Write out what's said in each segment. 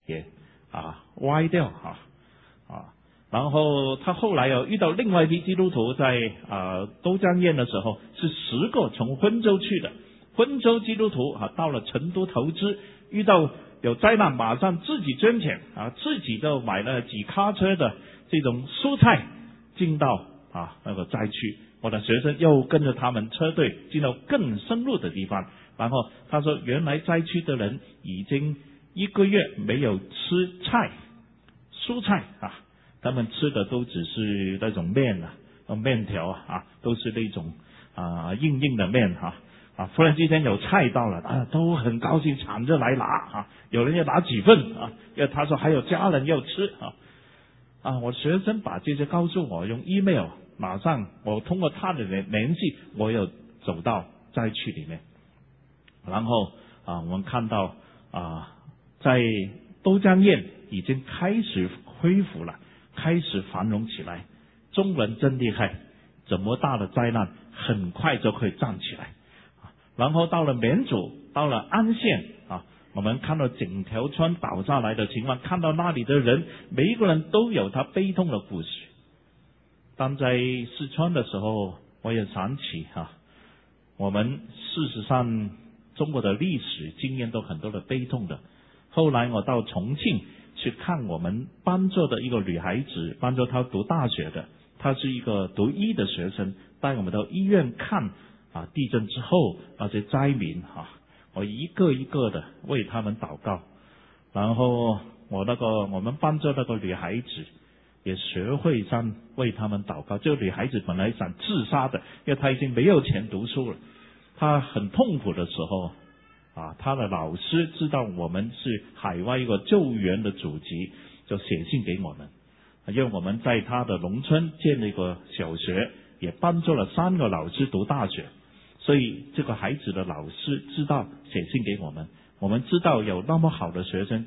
也歪掉然后他后来遇到另外一批基督徒在都江堰的时候，是10个从温州去的，温州基督徒到了成都投资，遇到有灾难，马上自己捐钱自己就买了几卡车的这种蔬菜进到那个灾区。我的学生又跟着他们车队进到更深入的地方，然后他说原来灾区的人已经1个月没有吃蔬菜他们吃的都只是那种面面条都是那种硬硬的面忽然之间有菜到了都很高兴抢着来拿有人要拿几份因为他说还有家人要吃我学生把这些告诉我，用 email， 马上我通过他的联系，我又走到灾区里面，然后我们看到在都江堰已经开始恢复了，开始繁荣起来。中文真厉害，这么大的灾难很快就可以站起来。然后到了绵竹，到了安县我们看到整条村倒下来的情况，看到那里的人每一个人都有他悲痛的故事。当在四川的时候，我也想起我们事实上中国的历史经验都很多的悲痛的。后来我到重庆去看我们帮助的一个女孩子，帮助她读大学的，她是一个读医的学生，带我们到医院看地震之后那些灾民我一个一个的为他们祷告，然后我们帮助那个女孩子也学会上为他们祷告。这个女孩子本来想自杀的，因为她已经没有钱读书了，她很痛苦的时候她的老师知道我们是海外一个救援的组织，就写信给我们，因为我们在她的农村建了一个小学，也帮助了3个老师读大学，所以这个孩子的老师知道写信给我们，我们知道有那么好的学生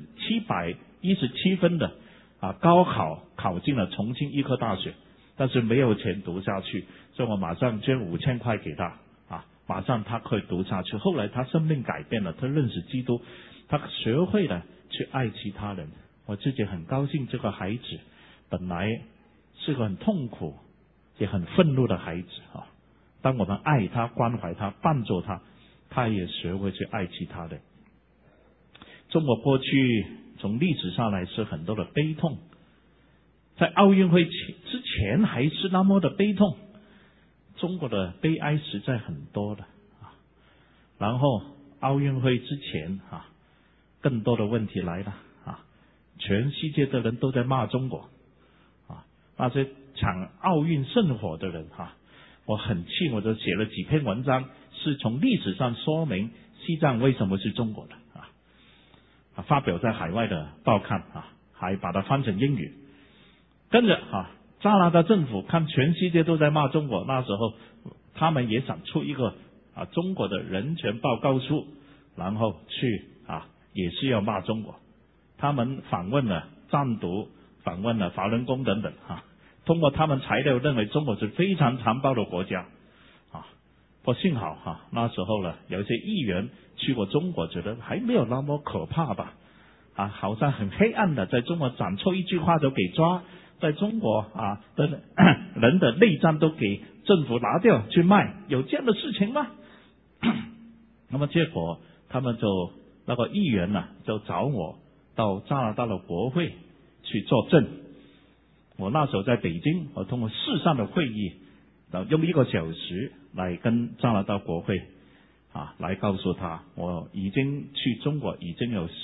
717分的高考考进了重庆医科大学，但是没有钱读下去，所以我马上捐5000块给他马上他可以读下去。后来他生命改变了，他认识基督，他学会了去爱其他人。我自己很高兴，这个孩子本来是个很痛苦也很愤怒的孩子当我们爱他、关怀他、帮助他，他也学会去爱其他人。中国过去从历史上来是很多的悲痛，在奥运会之前还是那么的悲痛，中国的悲哀实在很多的然后奥运会之前更多的问题来了全世界的人都在骂中国那些抢奥运圣火的人我很气，我就写了几篇文章，是从历史上说明西藏为什么是中国的发表在海外的报刊还把它翻成英语。跟着加拿大政府看全世界都在骂中国，那时候他们也想出一个中国的人权报告书，然后去也是要骂中国。他们访问了藏独，访问了法轮功等等通过他们材料认为中国是非常残暴的国家不过幸好那时候呢，有一些议员去过中国，觉得还没有那么可怕吧好像很黑暗的，在中国讲错一句话就给抓，在中国的人的内脏都给政府拿掉去卖，有这样的事情吗？那么结果他们就那个议员就找我到加拿大的国会去作证。我那时候在北京，我通过视像的会议用1个小时来跟加拿大国会来告诉他，我已经去中国已经有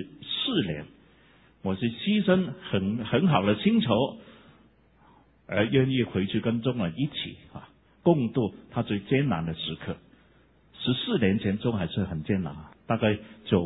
14年，我是牺牲很好的薪酬而愿意回去跟中国人一起共度他最艰难的时刻。14年前中国还是很艰难大概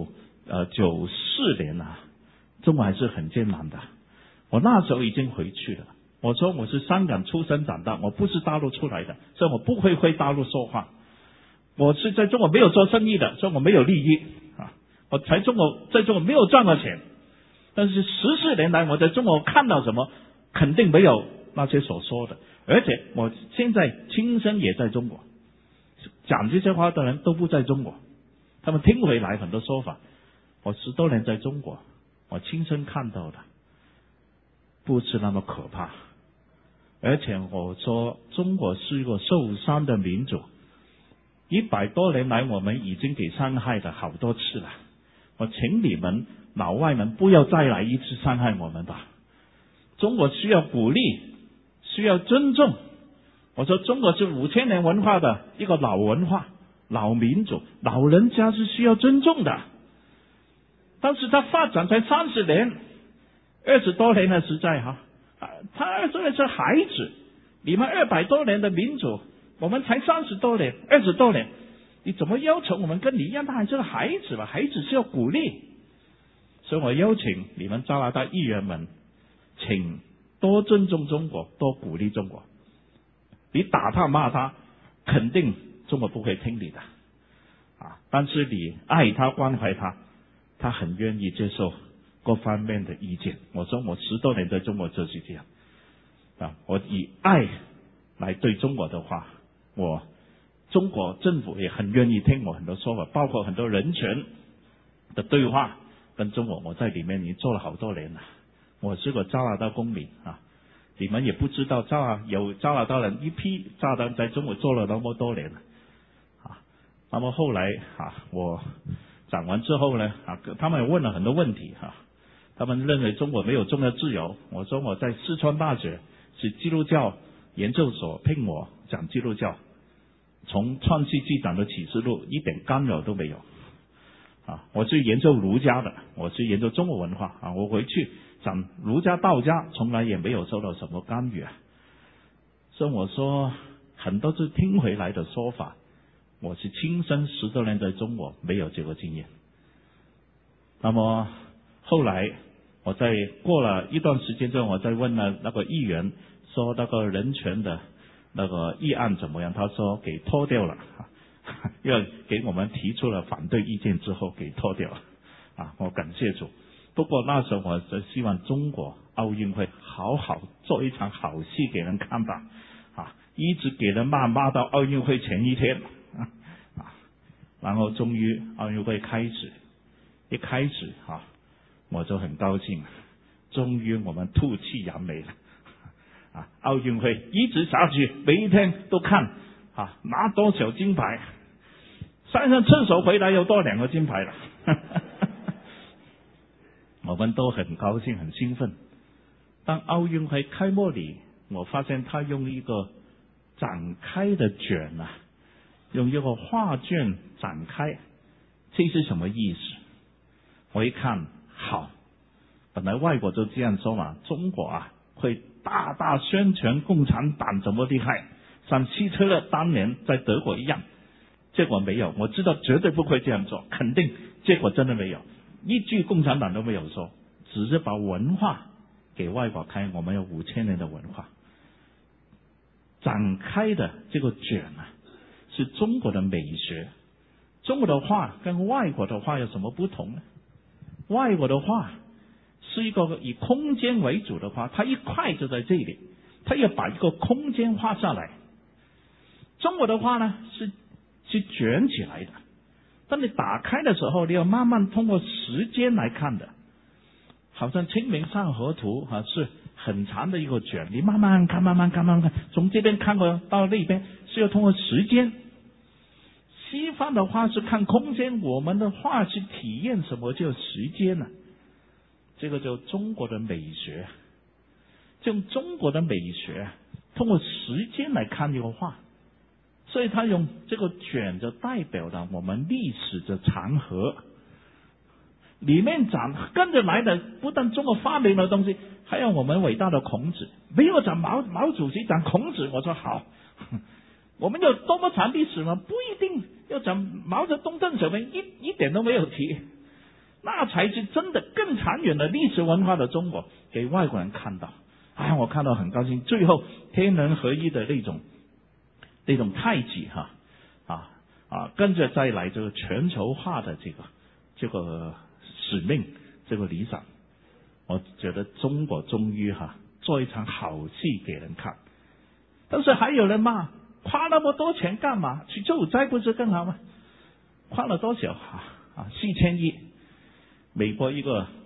94年中国还是很艰难的。我那时候已经回去了，我说我是香港出生长大，我不是大陆出来的，所以我不会大陆说话。我是在中国没有做生意的，所以我没有利益我在中国没有赚过钱，但是14年来我在中国看到什么，肯定没有那些所说的。而且我现在亲身也在中国，讲这些话的人都不在中国，他们听回来很多说法。我10多年在中国， 我亲身看到的，不是那么可怕。而且我说，中国是一个受伤的民族，100多年来我们已经给伤害了好多次了。我请你们老外们不要再来一次伤害我们吧。中国需要鼓励，需要尊重。我说中国是5000年文化的一个老文化、老民族，老人家是需要尊重的。但是他发展才30年，20多年了，实在他20年是孩子，你们200多年的民族，我们才30多年、20多年，你怎么要求我们跟你一样？他还是个孩子吧？孩子是要鼓励。所以我邀请你们加拿大议员们，请多尊重中国，多鼓励中国。你打他骂他，肯定中国不会听你的但是你爱他关怀他，他很愿意接受各方面的意见。我说我10多年在中国就是这样我以爱来对中国的话，中国政府也很愿意听我很多说法，包括很多人权的对话跟中国，我在里面已经做了好多年了。我是个加拿大公民你们也不知道有加拿大人一批加拿大人在中国做了那么多年了那么后来我讲完之后呢他们也问了很多问题他们认为中国没有宗教自由。我说我在四川大学是基督教研究所，聘我讲基督教，从创世纪讲到启示录一点干扰都没有我是研究儒家的，我是研究中国文化我回去讲儒家道家从来也没有受到什么干预所以我说很多是听回来的说法，我是亲身10多年在中国没有这个经验。那么后来我在过了一段时间之后，我再问了那个议员，说那个人权的那个议案怎么样，他说给拖掉了因为给我们提出了反对意见之后给拖掉了我感谢主。不过那时候我就希望中国奥运会好好做一场好戏给人看吧一直给人骂到奥运会前一天然后终于奥运会开始，一开始我就很高兴，终于我们吐气扬眉了奥运会一直下去，每一天都看拿多少金牌，上厕所回来又多2个金牌了我们都很高兴很兴奋。当奥运会开幕礼，我发现他用一个展开的卷用一个画卷展开，这是什么意思？我一看好，本来外国都这样说嘛，中国会大大宣传共产党怎么厉害，像希特勒当年在德国一样。结果没有，我知道绝对不会这样做，肯定结果真的没有，一句共产党都没有说，只是把文化给外国看。我们有5000年的文化，展开的这个卷是中国的美学。中国的画跟外国的画有什么不同呢？外国的画是一个以空间为主的画，它一块就在这里，它要把一个空间画下来。中国的画呢是卷起来的，当你打开的时候，你要慢慢通过时间来看的。好像清明上河图是很长的一个卷，你慢慢看，从这边看过到那边是要通过时间。西方的画是看空间，我们的画是体验什么叫时间这个就中国的美学，用中国的美学通过时间来看这个画，所以他用这个卷就代表了我们历史的长河。里面讲跟着来的不但中国发明的东西，还有我们伟大的孔子。没有讲毛主席，讲孔子，我说好。我们有多么长历史吗？不一定要讲毛泽东、邓小平，一点都没有提。那才是真的更长远的历史文化的中国，给外国人看到。我看到很高兴。最后天人合一的那种太极跟着再来这个全球化的这个使命，这个理想，我觉得中国终于做一场好戏给人看。但是还有人骂，花那么多钱干嘛？去救灾不是更好吗？花了多少？4000亿。美国一个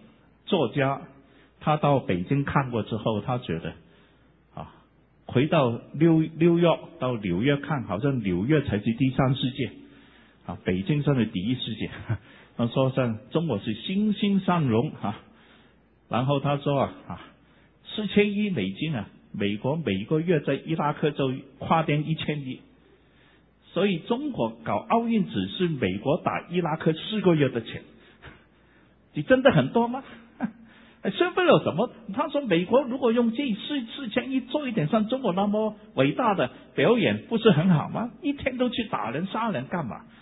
作家，他到北京看过之后，他觉得回到纽约到纽约看，好像纽约才是第三世界北京真是第一世界。他说中国是欣欣向荣然后他说4000亿美金美国每个月在伊拉克就花掉1000亿，所以中国搞奥运只是美国打伊拉克4个月的钱，你真的很多吗？说不了什么。他说美国如果用这4000亿做一点像中国那么伟大的表演，不是很好吗？一天都去打人杀人干嘛？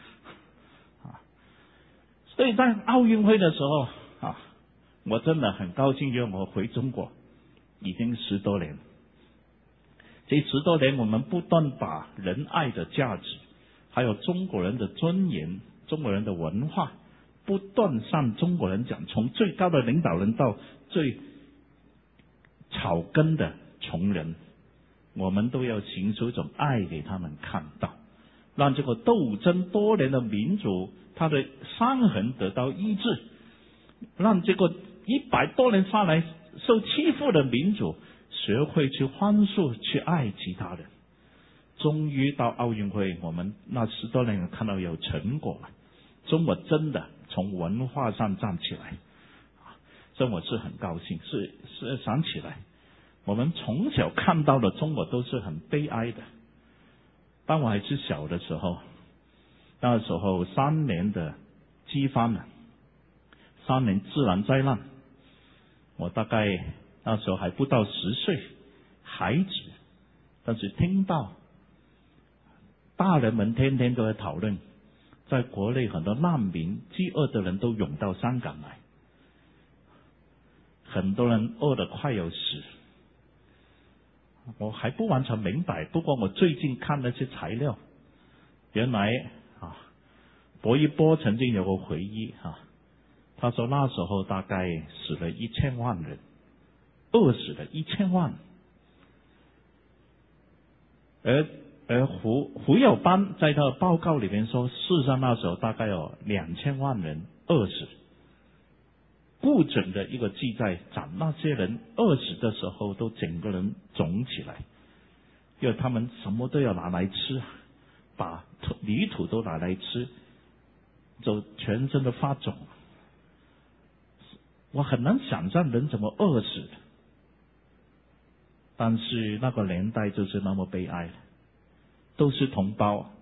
所以在奥运会的时候我真的很高兴，因为我回中国已经10多年。这10多年我们不断把仁爱的价值，还有中国人的尊严、中国人的文化不断向中国人讲，从最高的领导人到最草根的穷人，我们都要行出一种爱给他们看到，让这个斗争多年的民主它的伤痕得到医治，让这个100多年下来受欺负的民主学会去宽恕，去爱其他人。终于到奥运会，我们那10多年看到有成果了，中国真的从文化上站起来，所以我是很高兴。是想起来，我们从小看到的中国都是很悲哀的。当我还是小的时候，那时候3年的饥荒3年自然灾难，我大概那时候还不到10岁，孩子，但是听到大人们天天都在讨论，在国内很多难民、饥饿的人都涌到香港来，很多人饿得快要死。我还不完全明白，不过我最近看那些材料，原来薄一波曾经有个回忆他说那时候大概死了1000万人，饿死了1000万。而胡耀邦在他的报告里面说，事实上那时候大概有2000万人饿死。不准的一个记载讲那些人饿死的时候都整个人肿起来，因为他们什么都要拿来吃，把泥土都拿来吃，就全身都发肿。我很难想象人怎么饿死的，但是那个年代就是那么悲哀，都是同胞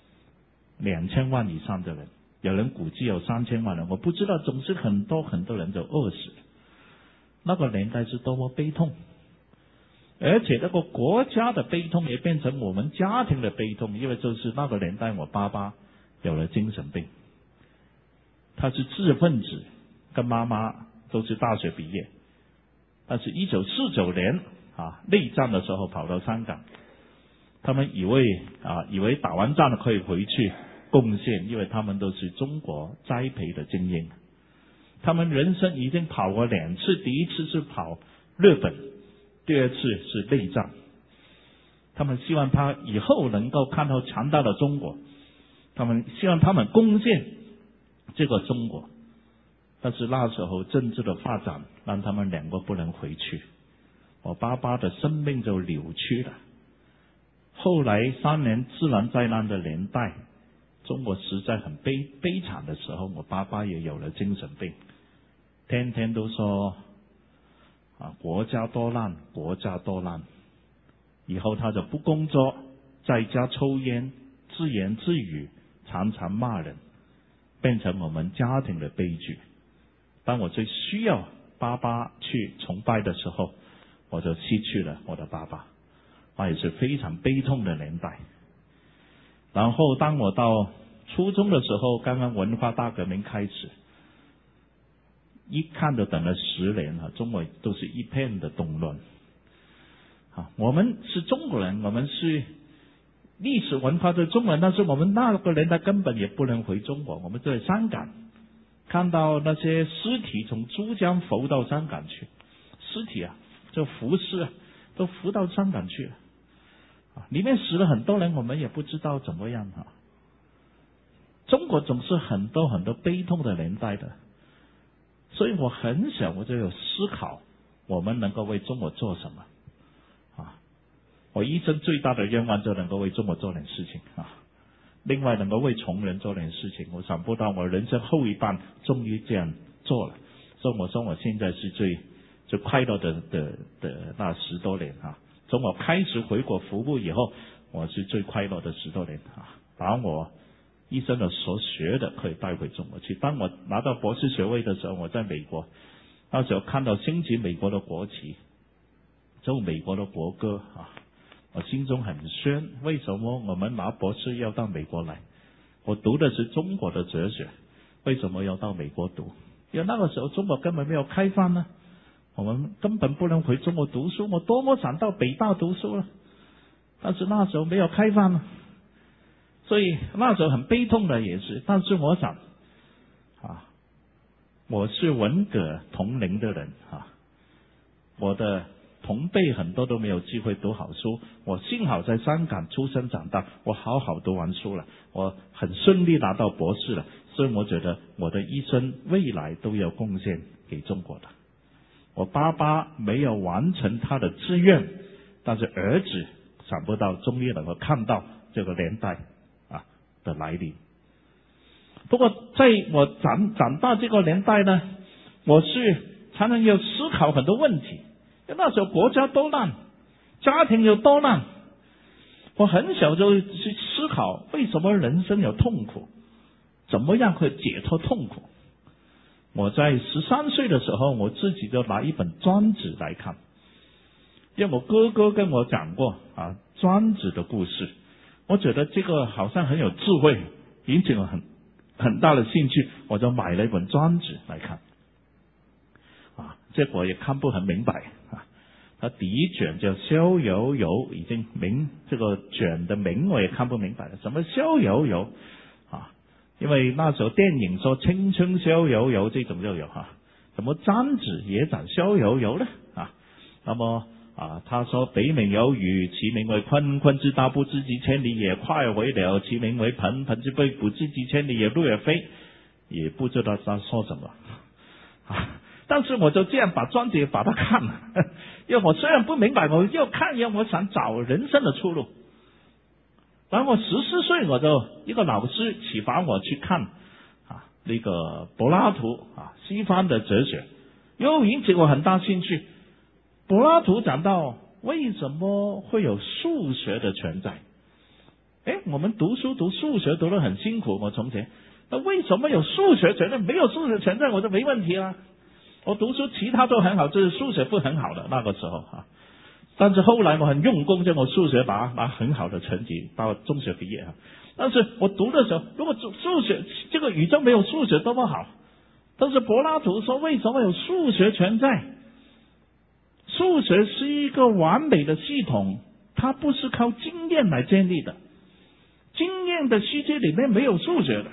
，2000万以上的人，有人估计有3000万人，我不知道，总是很多人就饿死了。那个年代是多么悲痛，而且那个国家的悲痛也变成我们家庭的悲痛，因为就是那个年代我爸爸有了精神病，他是知识分子，跟妈妈都是大学毕业，但是1949年内战的时候跑到香港，他们以为打完仗了可以回去贡献，因为他们都是中国栽培的精英，他们人生已经跑过2次，第一次是跑日本，第二次是内战。他们希望他以后能够看到强大的中国，他们希望他们贡献这个中国，但是那时候政治的发展让他们2个不能回去，我爸爸的生命就扭曲了。后来3年自然灾难的年代，中国实在很悲惨的时候，我爸爸也有了精神病，天天都说国家多烂，国家多烂。以后他就不工作，在家抽烟，自言自语，常常骂人，变成我们家庭的悲剧。当我最需要爸爸去崇拜的时候，我就失去了我的爸爸，那也是非常悲痛的年代。然后当我到初中的时候，刚刚文化大革命开始，一看就等了10年中国都是一片的动乱。我们是中国人，我们是历史文化的中国人，但是我们那个年代根本也不能回中国，我们在香港看到那些尸体从珠江浮到香港去，尸体就浮尸都浮到香港去了，里面死了很多人，我们也不知道怎么样中国总是很多悲痛的年代的， 所以我很小我就有思考，我们能够为中国做什么啊？我一生最大的愿望就能够为中国做点事情啊。另外能够为穷人做点事情，我想不到我人生后一半终于这样做了，所以我说我现在是最快乐的那10多年啊。从我开始回国服务以后，我是最快乐的10多年啊，把我一生的所学的可以带回中国去。当我拿到博士学位的时候，我在美国，那时候看到升起美国的国旗，奏美国的国歌啊，我心中很酸，为什么我们拿博士要到美国来？我读的是中国的哲学，为什么要到美国读？因为那个时候中国根本没有开放呢，我们根本不能回中国读书。我多么想到北大读书了，但是那时候没有开放呢，所以那时候很悲痛的也是。但是我想啊，我是文革同龄的人啊，我的同辈很多都没有机会读好书，我幸好在香港出生长大，我好好读完书了，我很顺利拿到博士了，所以我觉得我的一生未来都有贡献给中国的。我爸爸没有完成他的志愿，但是儿子想不到终于能够看到这个年代啊的来临。不过在我长大这个年代呢，我是常常要思考很多问题。那时候国家多乱，家庭有多乱，我很小就去思考为什么人生有痛苦，怎么样可以解脱痛苦。我在13岁的时候，我自己就拿一本庄子来看，因为我哥哥跟我讲过啊庄子的故事，我觉得这个好像很有智慧，引起了很大的兴趣，我就买了一本庄子来看啊，结果也看不很明白啊。他第一卷叫逍遥游，已经这个卷的名我也看不明白了，什么逍遥游啊？因为那时候电影说青春逍遥游这种就有啊，什么庄子也讲逍遥游呢啊？那么啊，他说北冥有鱼，其名为鲲，鲲之大，不知几千里也；快为了，其名为鹏，鹏之背，不知几千里也，入而飞。也不知道他说什么啊。但是我就这样把庄子把它看了，因为我虽然不明白，我又看，因为我想找人生的出路。然后14岁，我就一个老师启发我去看啊那个柏拉图啊西方的哲学，又引起我很大兴趣。柏拉图讲到为什么会有数学的存在？我们读书读数学读得很辛苦，我从前，那为什么有数学存在？没有数学存在我就没问题了。我读书其他都很好，就是数学不很好的那个时候啊。但是后来我很用功，就我数学拿很好的成绩，到中学毕业啊。但是我读的时候，如果数学这个宇宙没有数学多么好，但是柏拉图说为什么有数学存在？数学是一个完美的系统，它不是靠经验来建立的，经验的世界里面没有数学的。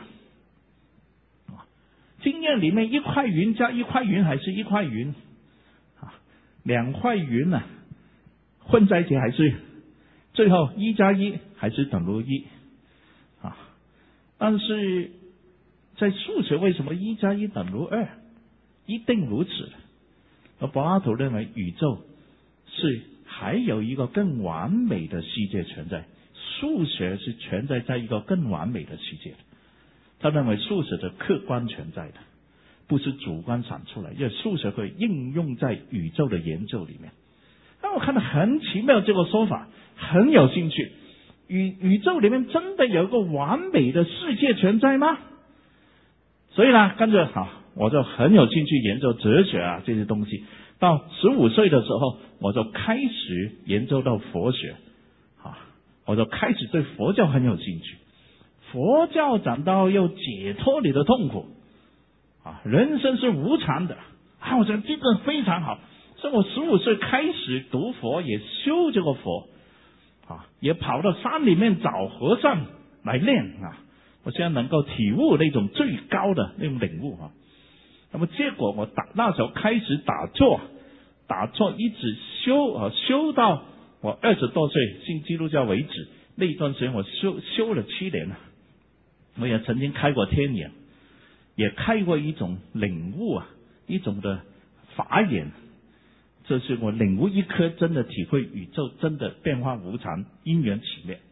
经验里面一块云加一块云还是一块云啊，2块云啊混在一起还是最后1加1还是等于1啊。但是在数学为什么1加1等于2？一定如此。而柏拉图认为宇宙是还有一个更完美的世界存在，数学是存在在一个更完美的世界的。他认为数学的客观存在的，不是主观想出来，因为数学可以应用在宇宙的研究里面。那我看到很奇妙这个说法，很有兴趣。宇宙里面真的有一个完美的世界存在吗？所以呢，跟着我就很有兴趣研究哲学啊这些东西。到15岁的时候，我就开始研究到佛学啊，我就开始对佛教很有兴趣。佛教讲到要解脱你的痛苦啊，人生是无常的啊，我觉得这个非常好。所以我15岁开始读佛，也修这个佛啊，也跑到山里面找和尚来练啊。我现在能够体悟那种最高的那种领悟啊。那么结果我那时候开始打坐一直修到我20多岁信基督教为止。那一段时间我修了7年了。我也曾经开过天眼，也开过一种领悟啊， 一种的法眼，这是我领悟一颗，真的体会宇宙真的变化无常，因缘起灭。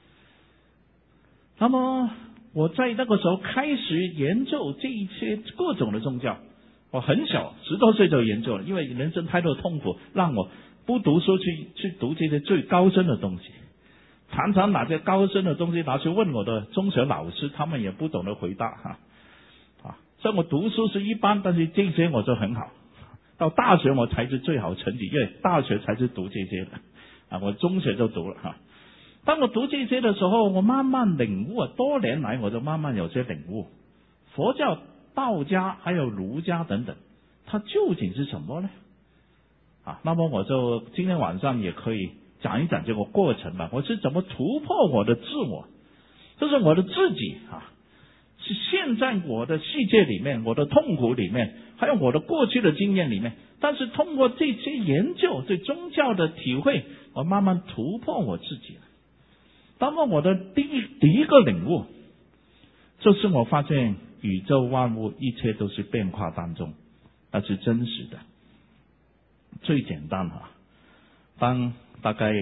那么我在那个时候开始研究这一些各种的宗教，我很小10多岁就研究了，因为人生太多的痛苦，让我不读书去读这些最高深的东西，常常拿这高深的东西拿去问我的中学老师，他们也不懂得回答所以我读书是一般，但是这些我就很好。到大学我才是最好成绩，因为大学才是读这些的我中学就读了当我读这些的时候，我慢慢领悟多年来我就慢慢有些领悟，佛教、道家还有儒家等等，它究竟是什么呢？那么我就今天晚上也可以讲一讲这个过程吧。我是怎么突破我的自我，就是我的自己是现在我的世界里面，我的痛苦里面，还有我的过去的经验里面，但是通过这些研究对宗教的体会，我慢慢突破我自己了。那么我的第一个领悟，就是我发现宇宙万物一切都是变化当中，那是真实的。最简单当大概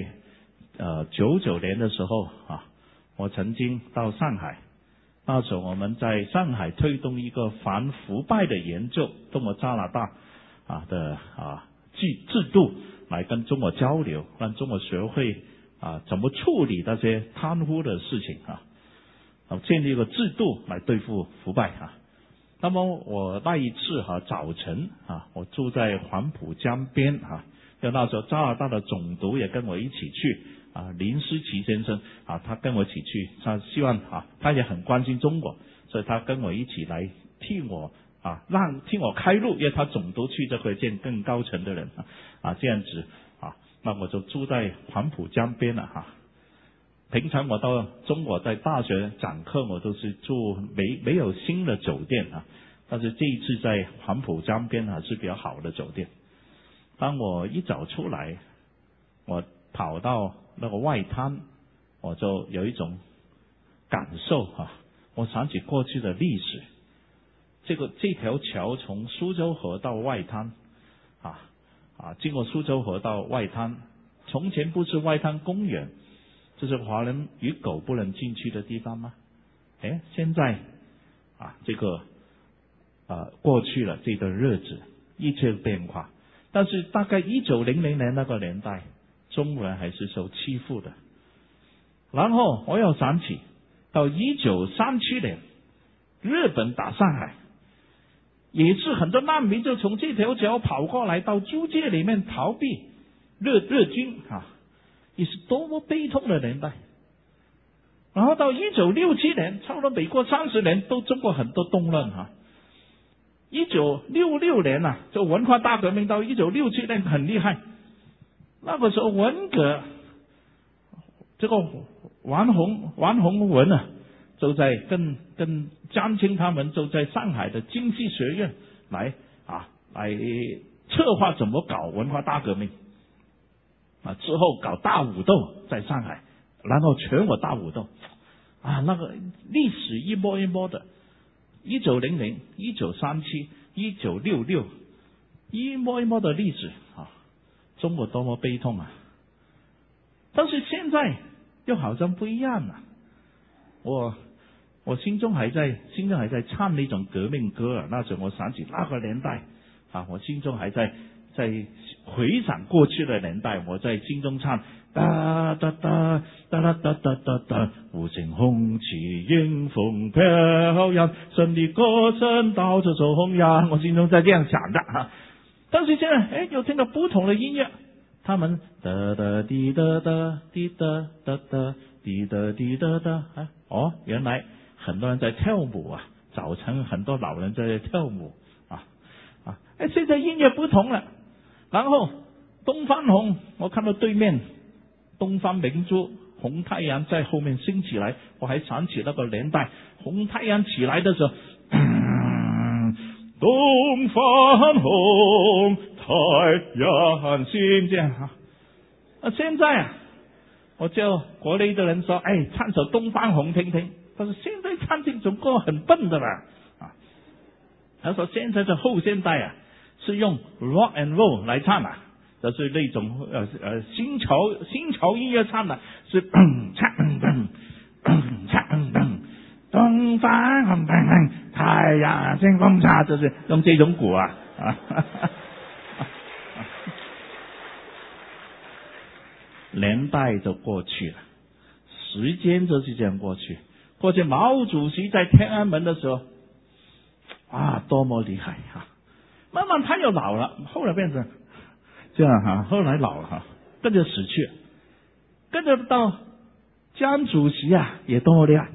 99年的时候我曾经到上海，那时候我们在上海推动一个反腐败的研究，通过加拿大的制度来跟中国交流，让中国学会怎么处理那些贪污的事情建立一个制度来对付腐败那么我那一次早晨我住在黄浦江边因为那时候加拿大的总督也跟我一起去林思齐先生他跟我一起去，他希望他也很关心中国，所以他跟我一起来替我开路，因为他总督去就可以见更高层的人这样子那我就住在黄浦江边了平常我到中国在大学讲课，我都是住没有新的酒店但是这一次在黄浦江边是比较好的酒店。当我一走出来，我跑到那个外滩，我就有一种感受我想起过去的历史。这条桥从苏州河到外滩经过苏州河到外滩，从前不是外滩公园，这是华人与狗不能进去的地方吗？现在这个过去了这段日子，一切变化。但是大概1900年那个年代，中国人还是受欺负的。然后我又想起到1937年日本打上海，也是很多难民就从这条桥跑过来到租界里面逃避日军也是多么悲痛的年代。然后到1967年，差不多美国30年都中国很多动乱1966年就文化大革命，到1967年很厉害。那个时候文革，这个王洪文就在跟江青他们就在上海的经济学院来策划怎么搞文化大革命之后搞大武斗在上海，然后全国大武斗那个历史一波一波的，1900、1937、1966，一波一波的历史中国多么悲痛但是现在又好像不一样了。我心中还在唱那种革命歌那时候我想起那个年代我心中还在回想过去的年代，我在心中唱哒哒哒哒哒哒哒哒哒，无情红旗迎风飘扬，胜利歌声到处中央，我心中在这样想的但是现在又听到不同的音乐，他们哒哒滴哒哒滴哒哒哒滴哒滴哒哒原来很多人在跳舞早晨很多老人在跳舞现在音乐不同了。然后东方红，我看到对面东方明珠红太阳在后面升起来，我还想起那个年代红太阳起来的时候东方红太阳升这样现在我叫国内的人说唱首东方红听听，但是现在唱这种歌很笨的啦他说现在的后现代是用 rock and roll 来唱的，就是那种新潮音乐唱的，是东方太阳清风茶，就是用这种鼓啊。年代就过去了，时间就是这样过去。过去毛主席在天安门的时候多么厉害慢慢他又老了，后来变成这样后来老了跟着死去了，跟着到江主席也多么厉害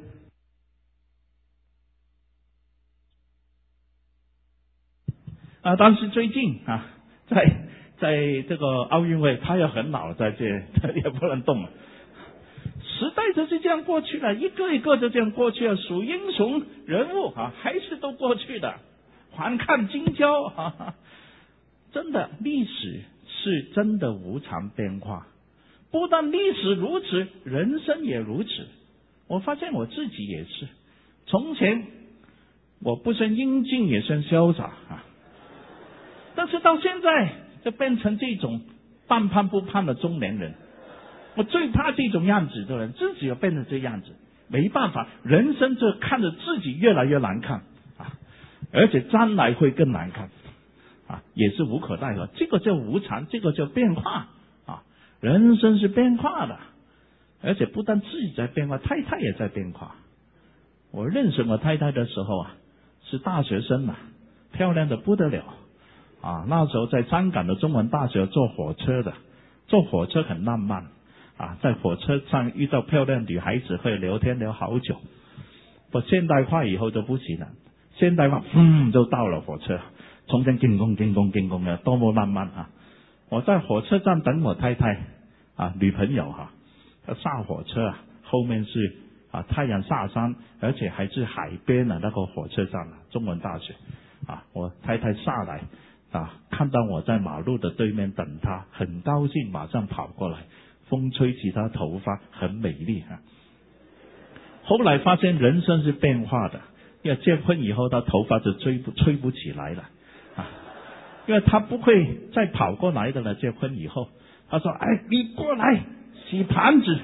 但是最近在这个奥运会，他也很老，在这也不能动了。时代就是这样过去了，一个一个就这样过去了。数英雄人物还是都过去的。还看今朝真的历史是真的无常变化。不但历史如此，人生也如此。我发现我自己也是，从前我不算英俊也算潇洒但是到现在就变成这种半胖不胖的中年人。我最怕这种样子的人，自己又变成这样子，没办法，人生就看着自己越来越难看而且将来会更难看也是无可奈何。这个叫无常，这个叫变化人生是变化的，而且不但自己在变化，太太也在变化。我认识我太太的时候是大学生漂亮的不得了那时候在香港的中文大学坐火车的，坐火车很浪漫在火车上遇到漂亮女孩子会聊天聊好久。不现代化以后就不行了，现代化就到了火车，从前进攻的多么浪漫我在火车站等我太太女朋友她下火车后面是太阳下山，而且还是海边的那个火车站中文大学我太太下来看到我在马路的对面等她，很高兴，马上跑过来，风吹起她头发，很美丽后来发现人生是变化的，因为结婚以后她头发就吹不起来了因为她不会再跑过来的了。结婚以后她说你过来洗盘子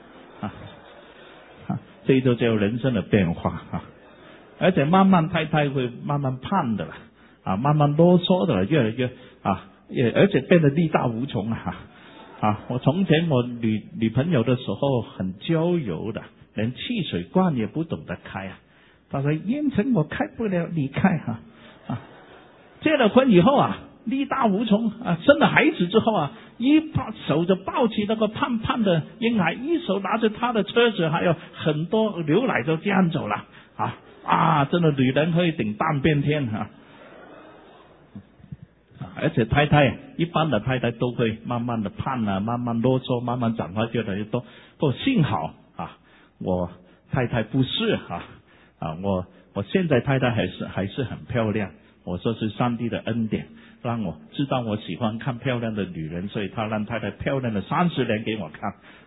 这就叫人生的变化而且慢慢太太会慢慢胖的了慢慢啰嗦的了，越来越而且变得力大无穷我从前我女朋友的时候很娇柔的，连汽水罐也不懂得开她说烟尘我开不了，你开结了婚以后力大无穷生了孩子之后一手就抱起那个胖胖的婴孩，一手拿着他的车子，还有很多牛奶，就这样走了真的女人可以顶半边天而且太太一般的太太都会慢慢的胖慢慢啰嗦，慢慢长话越来越多。不过幸好我太太不是我现在太太还是很漂亮。我说是上帝的恩典，让我知道我喜欢看漂亮的女人，所以他让太太漂亮的30年给我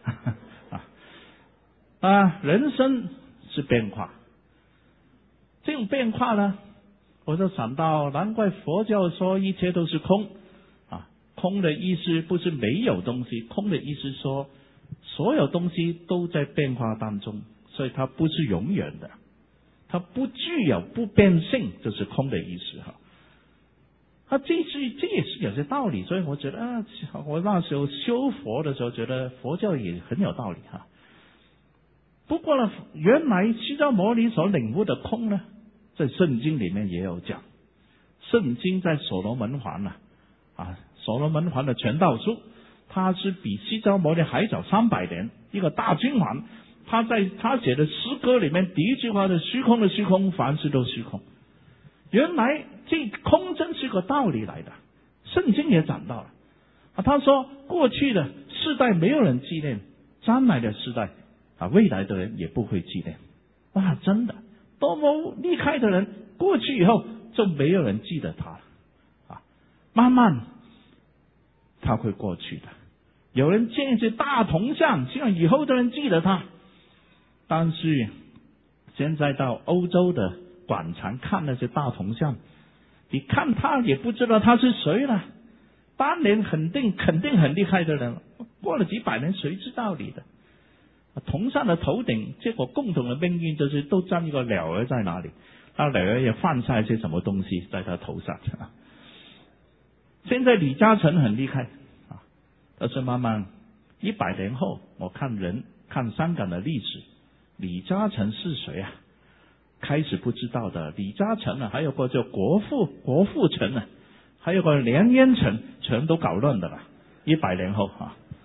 看人生是变化，这种变化呢，我就想到难怪佛教说一切都是空空的意思不是没有东西，空的意思说所有东西都在变化当中，所以它不是永远的，它不具有不变性，就是空的意思这也是有些道理。所以我觉得我那时候修佛的时候觉得佛教也很有道理不过呢，原来释迦牟尼所领悟的空呢，在圣经里面也有讲。圣经在所罗门环所罗门环的全道书，它是比释迦牟尼还早300年，一个大经环。他写的诗歌里面第一句话是虚空的虚空，凡事都虚空。原来这空真是个道理来的，圣经也讲到了他说过去的世代没有人纪念，将来的世代未来的人也不会纪念。真的多么厉害的人，过去以后就没有人记得他了慢慢他会过去的。有人建一些大铜像，希望以后的人记得他。但是现在到欧洲的馆藏看那些大铜像， 你看他也不知道他是谁了。当年肯定很厉害的人，过了几百年谁知道你的？同上了头顶，结果共同的命运就是都沾一个鸟儿在哪里，那鸟儿也放下一些什么东西在他头上。现在李嘉诚很厉害啊，但是慢慢100年后，我看香港的历史，李嘉诚是谁啊？开始不知道的。李嘉诚啊，还有个叫国富城啊，还有个梁燕城，全都搞乱的了。100年后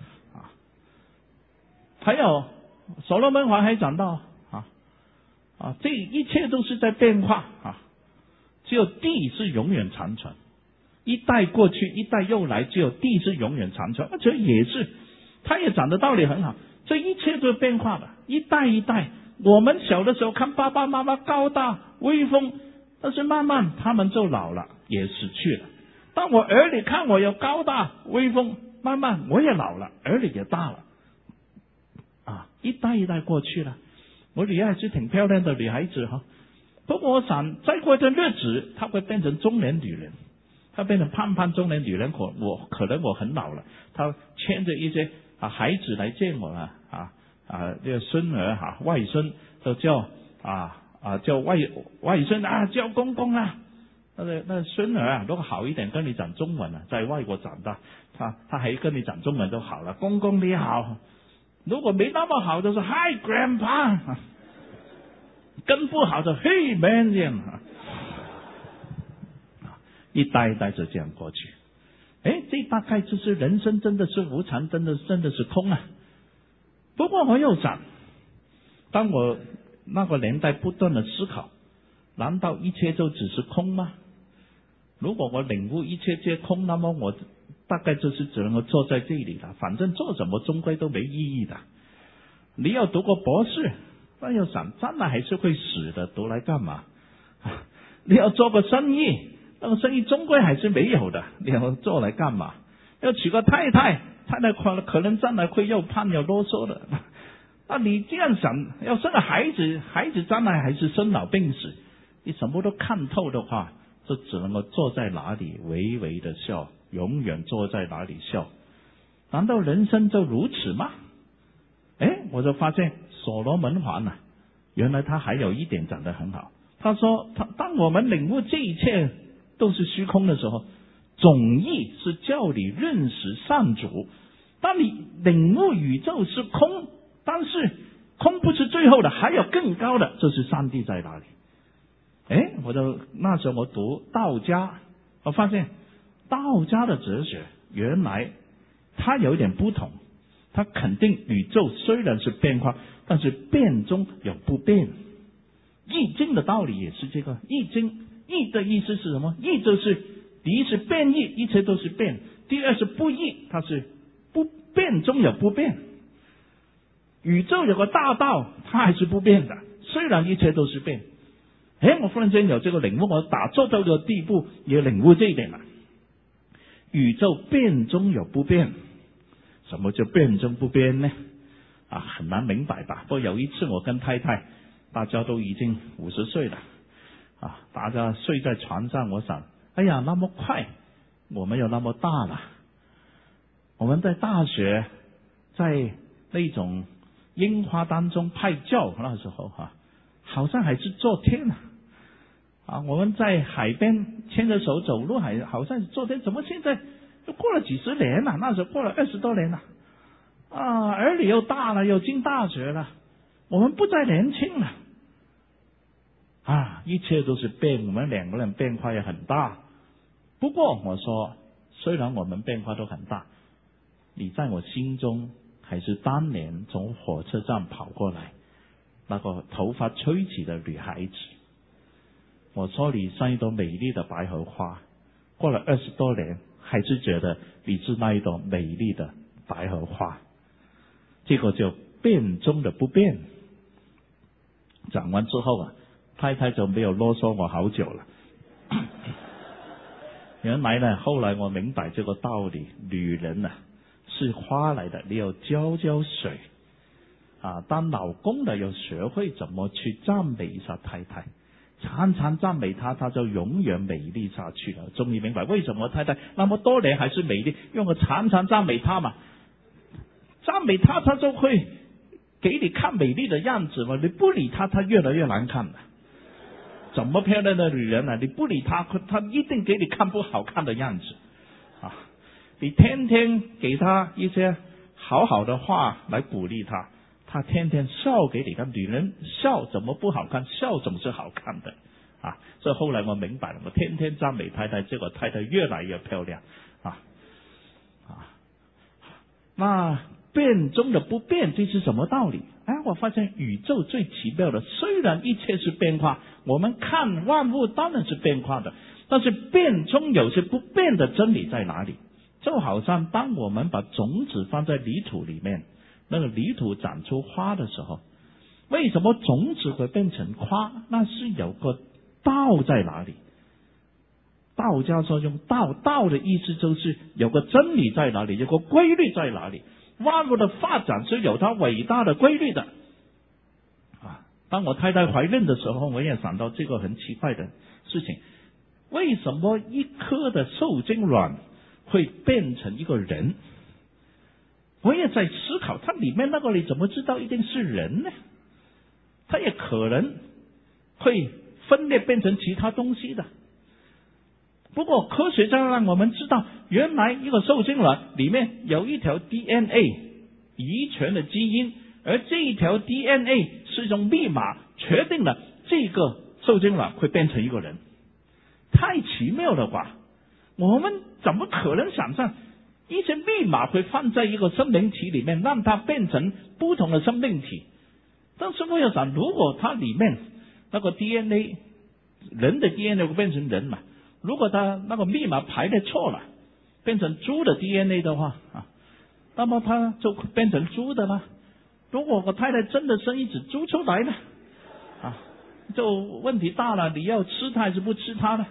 还有所罗门王还讲到这一切都是在变化只有地是永远长存，一代过去，一代又来，只有地是永远长存。而且也是，他也讲的道理很好，这一切都是变化的，一代一代。我们小的时候看爸爸妈妈高大威风，但是慢慢他们就老了，也死去了。当我儿女看我有高大威风，慢慢我也老了，儿女也大了一代一代过去了。我女儿还是挺漂亮的女孩子不过我想再过一段日子她会变成中年女人，她变成胖中年女人，可能我很老了，她牵着一些孩子来见我这个孙儿外孙都叫叫外孙叫公公那孙儿如果好一点跟你讲中文在外国长大，他还跟你讲中文都好了，公公你好。如果没那么好就是 Hi Grandpa， 更不好的 Hey Man 这样一代一代就这样过去。这大概就是人生真的是无常，真的是空不过我又想，当我那个年代不断的思考，难道一切就只是空吗？如果我领悟一切皆空，那么我大概就是只能够坐在这里了，反正做什么终归都没意义的。你要读过博士，那又想将来还是会死的，读来干嘛？你要做个生意，那个生意终归还是没有的，你要做来干嘛？要娶个太太可能将来会又胖又啰嗦的。你这样想，要生个孩子将来还是生老病死，你什么都看透的话，就只能够坐在哪里微微的笑，永远坐在哪里笑。难道人生就如此吗？我就发现所罗门王原来他还有一点讲得很好。他说当我们领悟这一切都是虚空的时候，总意是叫你认识上主。当你领悟宇宙是空，但是空不是最后的，还有更高的，就是上帝在哪里。那时候我读道家，我发现道家的哲学原来它有一点不同，它肯定宇宙虽然是变化，但是变中有不变。易经的道理也是这个，易的意思是什么？易就是第一是变易，一切都是变；第二是不易，它是不变中有不变。宇宙有个大道，它还是不变的，虽然一切都是变。我忽然间有这个领悟，我打坐到这个地步也领悟这一点了。宇宙变中有不变，什么叫变中不变呢？很难明白吧？不过有一次我跟太太，大家都已经50岁了大家睡在床上，我想，那么快，我们又那么大了。我们在大学，在那种樱花当中拍照，那时候好像还是昨天我们在海边牵着手走路，好像是昨天，怎么现在又过了几十年了？那时候过了20多年了儿女又大了，又进大学了，我们不再年轻了一切都是变，我们两个人变化也很大。不过我说，虽然我们变化都很大，你在我心中还是当年从火车站跑过来那个头发吹起的女孩子。我说你像一朵美丽的百合花，过了20多年，还是觉得你是那一朵美丽的百合花。这个就变中的不变。讲完之后太太就没有啰嗦我好久了。原来呢，后来我明白这个道理，女人是花来的，你要浇水当老公的要学会怎么去赞美一下太太， 常常赞美他，他就永远美丽下去了。终于明白为什么太太那么多年还是美丽，因为我常常赞美他嘛。赞美他，他就会给你看美丽的样子嘛。你不理他，他越来越难看了。怎么漂亮的女人啊，你不理他，他一定给你看不好看的样子啊。你天天给他一些好好的话来鼓励他，他天天笑给你看。女人笑怎么不好看？笑总是好看的啊。所以后来我明白了，我天天赞美太太，结果太太越来越漂亮啊。那变中的不变，这是什么道理？我发现宇宙最奇妙的，虽然一切是变化，我们看万物当然是变化的，但是变中有些不变的真理在哪里？就好像当我们把种子放在泥土里面，那个泥土长出花的时候，为什么种子会变成花？那是有个道在哪里？道家说用道，道的意思就是有个真理在哪里，有个规律在哪里。万物的发展是有它伟大的规律的当我太太怀孕的时候，我也想到这个很奇怪的事情，为什么一颗的受精卵会变成一个人？我也在思考，它里面那个你怎么知道一定是人呢？它也可能会分裂变成其他东西的。不过科学家让我们知道，原来一个受精卵里面有一条 DNA 遗传的基因，而这一条 DNA 是用密码确定了这个受精卵会变成一个人。太奇妙了吧？我们怎么可能想象一些密码会放在一个生命体里面，让它变成不同的生命体？但是我要想，如果它里面那个 DNA 人的 DNA 会变成人嘛，如果它那个密码排列错了，变成猪的 DNA 的话那么它就变成猪的了。如果我太太真的生一只猪出来呢就问题大了，你要吃它还是不吃它呢？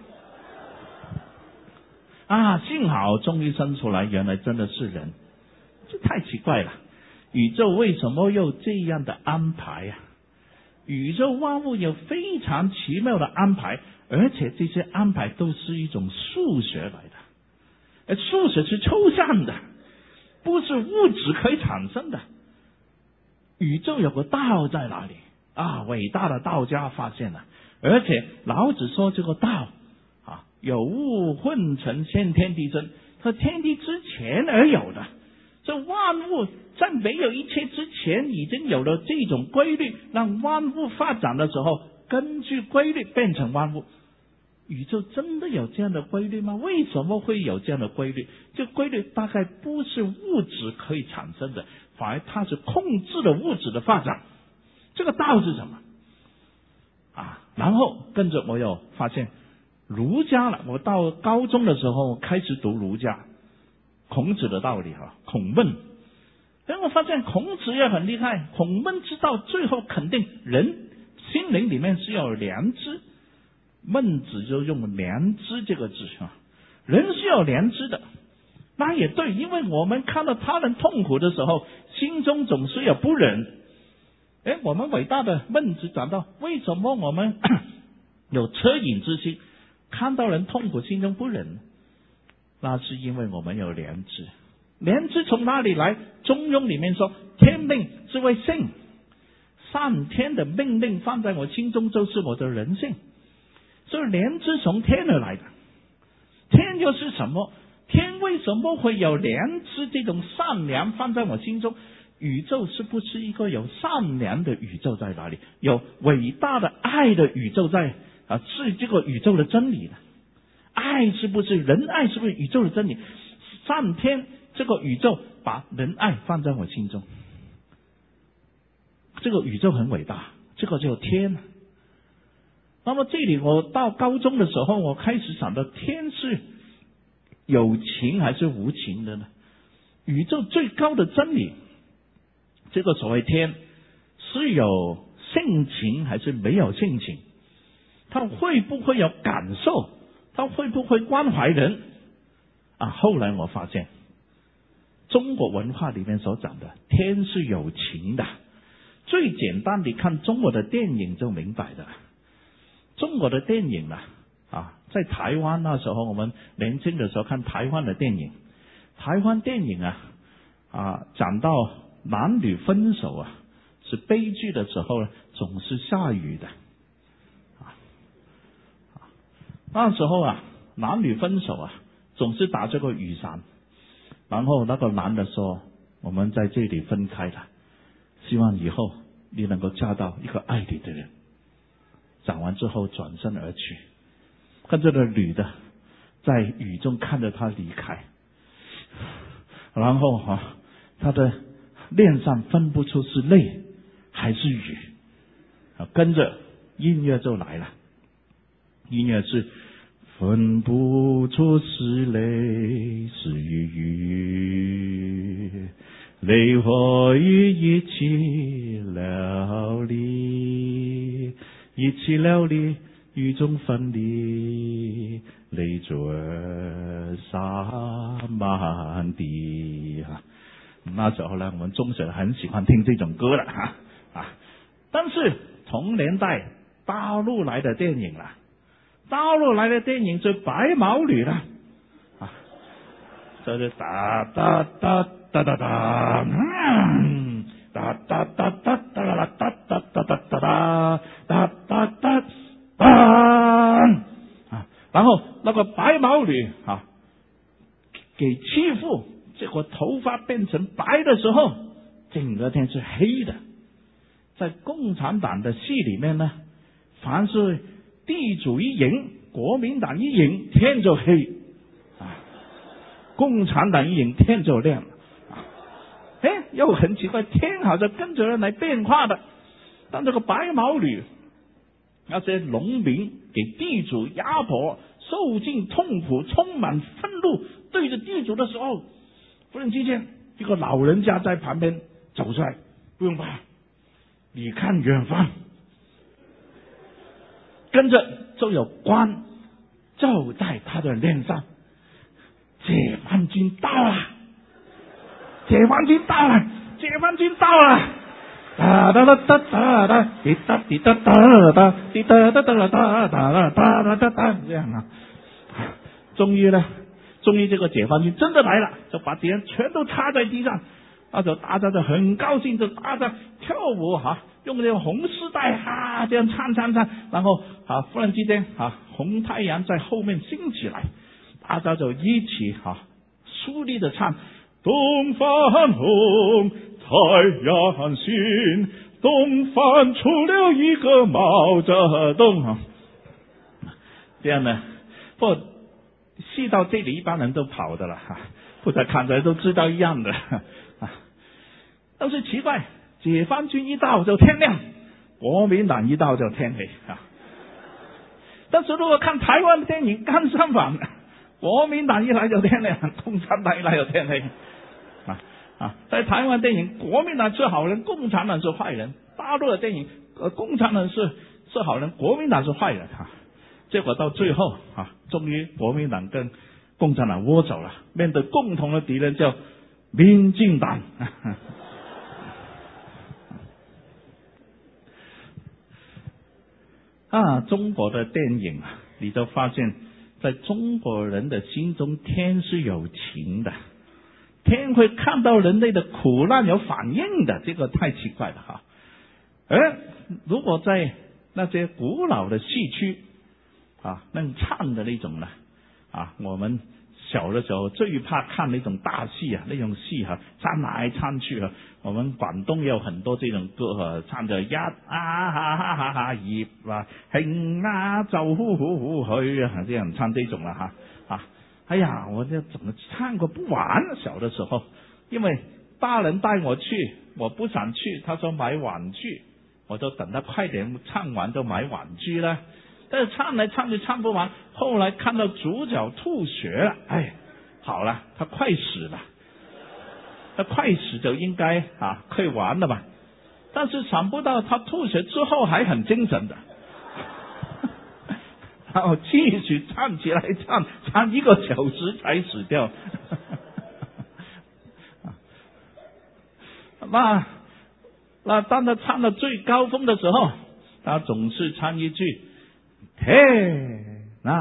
幸好终于生出来，原来真的是人，这太奇怪了。宇宙为什么有这样的安排宇宙万物有非常奇妙的安排，而且这些安排都是一种数学来的，而数学是抽象的，不是物质可以产生的。宇宙有个道在哪里伟大的道家发现了，而且老子说这个道有物混成先天地真，它天地之前而有的。这万物在没有一切之前已经有了这种规律，让万物发展的时候根据规律变成万物。宇宙真的有这样的规律吗？为什么会有这样的规律？这规律大概不是物质可以产生的，反而它是控制了物质的发展。这个道是什么然后跟着我有发现儒家了。我到高中的时候开始读儒家，孔子的道理孔孟。然后我发现孔子也很厉害，孔孟之道最后肯定人心灵里面是有良知，孟子就用良知这个字人是有良知的。那也对，因为我们看到他人痛苦的时候，心中总是有不忍。我们伟大的孟子讲到，为什么我们有恻隐之心，看到人痛苦心中不忍？那是因为我们有良知。良知从哪里来？中庸里面说，天命之谓性，上天的命令放在我心中就是我的人性。所以良知从天而来的。天又是什么？天为什么会有良知这种善良放在我心中？宇宙是不是一个有善良的宇宙在哪里？有伟大的爱的宇宙在是这个宇宙的真理的。爱是不是仁爱？是不是宇宙的真理？上天这个宇宙把仁爱放在我心中，这个宇宙很伟大，这个叫天。那么这里我到高中的时候，我开始想到天是有情还是无情的呢？宇宙最高的真理，这个所谓天是有性情还是没有性情？它会不会有感受？它会不会关怀人后来我发现中国文化里面所讲的天是有情的。最简单的看中国的电影就明白的。 中国的电影在台湾那时候，我们年轻的时候看台湾的电影，台湾电影讲到男女分手是悲剧的时候总是下雨的那时候男女分手总是打这个雨伞，然后那个男的说，我们在这里分开了，希望以后你能够嫁到一个爱你的人。讲完之后转身而去，跟这个女的在雨中看着他离开，然后他的脸上分不出是泪还是雨，跟着音乐就来了，音乐是分不出是泪是雨，泪和雨一起流离，一起流离，雨中分离，泪珠儿洒满地那时候呢，我们中学很喜欢听这种歌了但是同年代大陆来的电影大陆来的电影是白毛女了这是哒哒哒哒哒哒哒哒哒哒哒哒哒哒哒哒哒哒然后那个白毛女给欺负，结果头发变成白的时候，整个天是黑的。在共产党的戏里面呢，凡是地主一赢，国民党一赢，天就黑共产党一赢，天就亮又很奇怪，天好像跟着人来变化的。但这个白毛女，那些农民给地主压迫，受尽痛苦，充满愤怒，对着地主的时候，忽然之间一个老人家在旁边走出来，不用怕，你看远方，跟着就有光照在他的脸上，解放军到了，解放军到了，解放军到了，哒哒哒哒哒哒，滴哒滴哒哒哒，滴哒哒哒哒哒哒哒哒哒，这样终于这个解放军真的来了，就把敌人全都插在地上，就大家就很高兴，就大家跳舞用这种红丝带这样唱，然后忽然之间红太阳在后面升起来，大家就一起肃立的唱，东方红，太阳升，东方出了一个毛泽东这样呢，戏到这里一般人都跑的了不再看着都知道一样的但是奇怪，解放军一到就天亮，国民党一到就天黑但是如果看台湾的电影刚相反，国民党一来就天亮，共产党一来就天黑在台湾电影，国民党是好人，共产党是坏人；大陆的电影，共产党是好人，国民党是坏人结果到最后终于国民党跟共产党握手了，面对共同的敌人叫民进党中国的电影你就发现在中国人的心中，天是有情的，天会看到人类的苦难有反应的，这个太奇怪了而如果在那些古老的戏曲能唱的那种呢我们小的时候最怕看那种大戏那种戏唱来唱去我们广东也有很多这种歌唱着一哈哈哈葉興走去這樣唱這種了哎呀，我這怎麼唱過不完小的時候，因為大人帶我去，我不想去，他說買玩具，我就等他快點唱完就買玩具了。但是唱来唱去唱不完，后来看到主角吐血了，好了，他快死了，他快死就应该可以完了吧？但是想不到他吐血之后还很精神的，然后继续唱起来唱1个小时才死掉。那当他唱到最高峰的时候，他总是唱一句天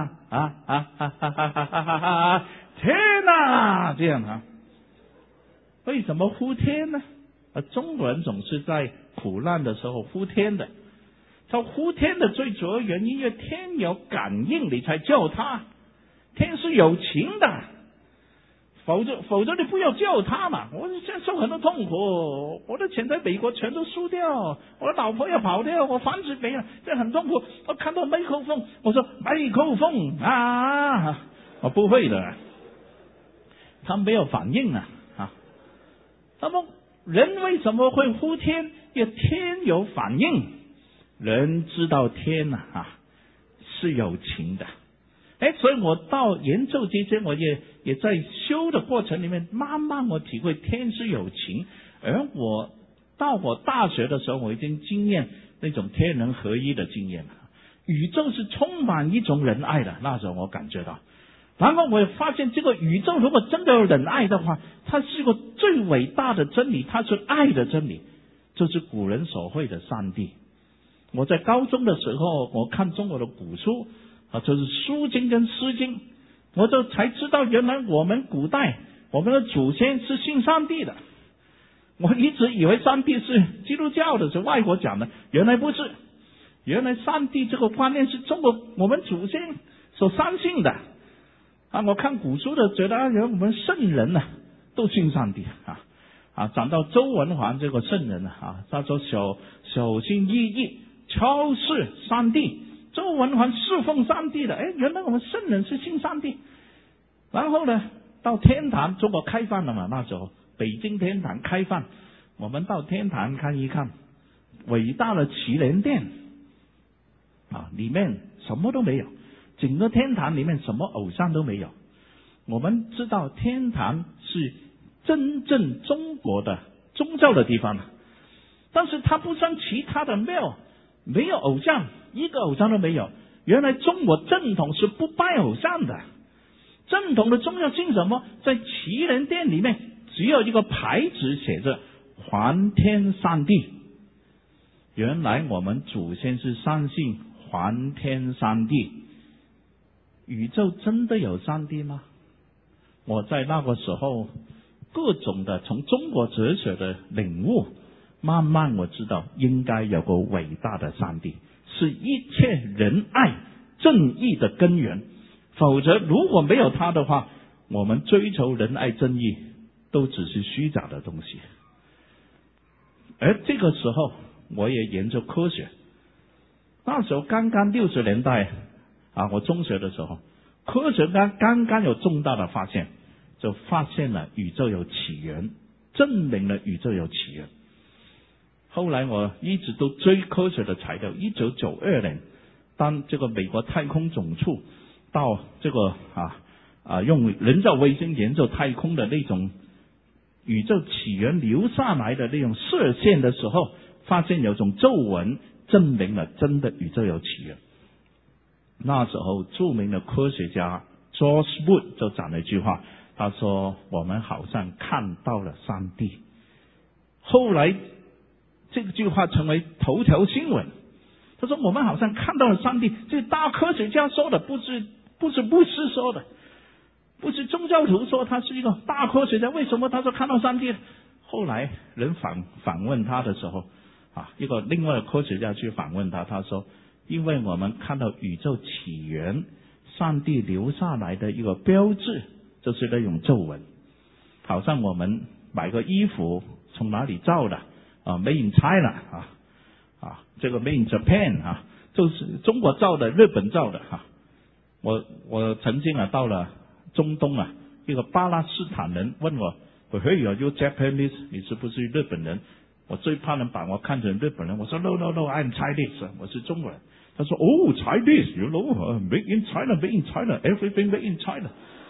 天哪，这样啊？为什么呼天呢？中国人总是在苦难的时候呼天的。他呼天的最主要原因，因为天有感应，你才叫他。天是有情的，否则你不要叫他嘛。我现在受很多痛苦，我的钱在美国全都输掉，我的老婆要跑掉，我房子没了，这很痛苦。我看到麦克风，我说麦克风啊，我不会的，他没有反应啊。那么人为什么会呼天？因为天有反应，人知道天是有情的。所以我到研究这些，我也在修的过程里面，慢慢我体会天是有情。而我到我大学的时候，我已经经验那种天人合一的经验了。宇宙是充满一种仁爱的，那时候我感觉到。然后我也发现，这个宇宙如果真的有仁爱的话，它是一个最伟大的真理，它是爱的真理，就是古人所谓的上帝。我在高中的时候，我看中国的古书就是书经跟诗经，我就才知道原来我们古代我们的祖先是信上帝的。我一直以为上帝是基督教的，是外国讲的，原来不是。原来上帝这个观念是中国我们祖先所相信的。我看古书的觉得原来我们圣人都信上帝讲到周文桓这个圣人他说小心翼翼超视上帝，周文桓侍奉上帝的。原来我们圣人是信上帝。然后呢，到天坛，中国开放了嘛，那时候北京天坛开放，我们到天坛看一看，伟大的祈年殿里面什么都没有，整个天坛里面什么偶像都没有。我们知道天坛是真正中国的宗教的地方，但是它不像其他的庙，没有偶像，一个偶像都没有。原来中国正统是不拜偶像的，正统的宗教信什么？在祈年殿里面只有一个牌子写着还天上帝。原来我们祖先是相信还天上帝。宇宙真的有上帝吗？我在那个时候各种的从中国哲学的领悟，慢慢我知道应该有个伟大的上帝，是一切仁爱正义的根源。否则如果没有他的话，我们追求仁爱正义都只是虚假的东西。而这个时候我也研究科学，那时候刚刚60年代我中学的时候，科学刚刚有重大的发现，就发现了宇宙有起源，证明了宇宙有起源。后来我一直都追科学的材料。1992年，当这个美国太空总署到这个用人造卫星研究太空的那种宇宙起源留下来的那种射线的时候，发现有种皱纹，证明了真的宇宙有起源。那时候著名的科学家 George Wood 就讲了一句话，他说我们好像看到了上帝。后来这句话成为头条新闻。他说我们好像看到了上帝，这大科学家说的，不是牧师说的，不是宗教徒说，他是一个大科学家。为什么他说看到上帝？后来人反问他的时候一个另外的科学家去反问他，他说因为我们看到宇宙起源，上帝留下来的一个标志就是那种皱纹，好像我们买个衣服从哪里造的Made in China 这个 Made in Japan 就是中国造的，日本造的我曾经到了中东一个巴勒斯坦人问我 Hey, are you Japanese？ 你是不是日本人？我最怕人把我看成日本人，我说 No, I'm Chinese， 我是中国人。他说Chinese, you know, made in China, everything made in China.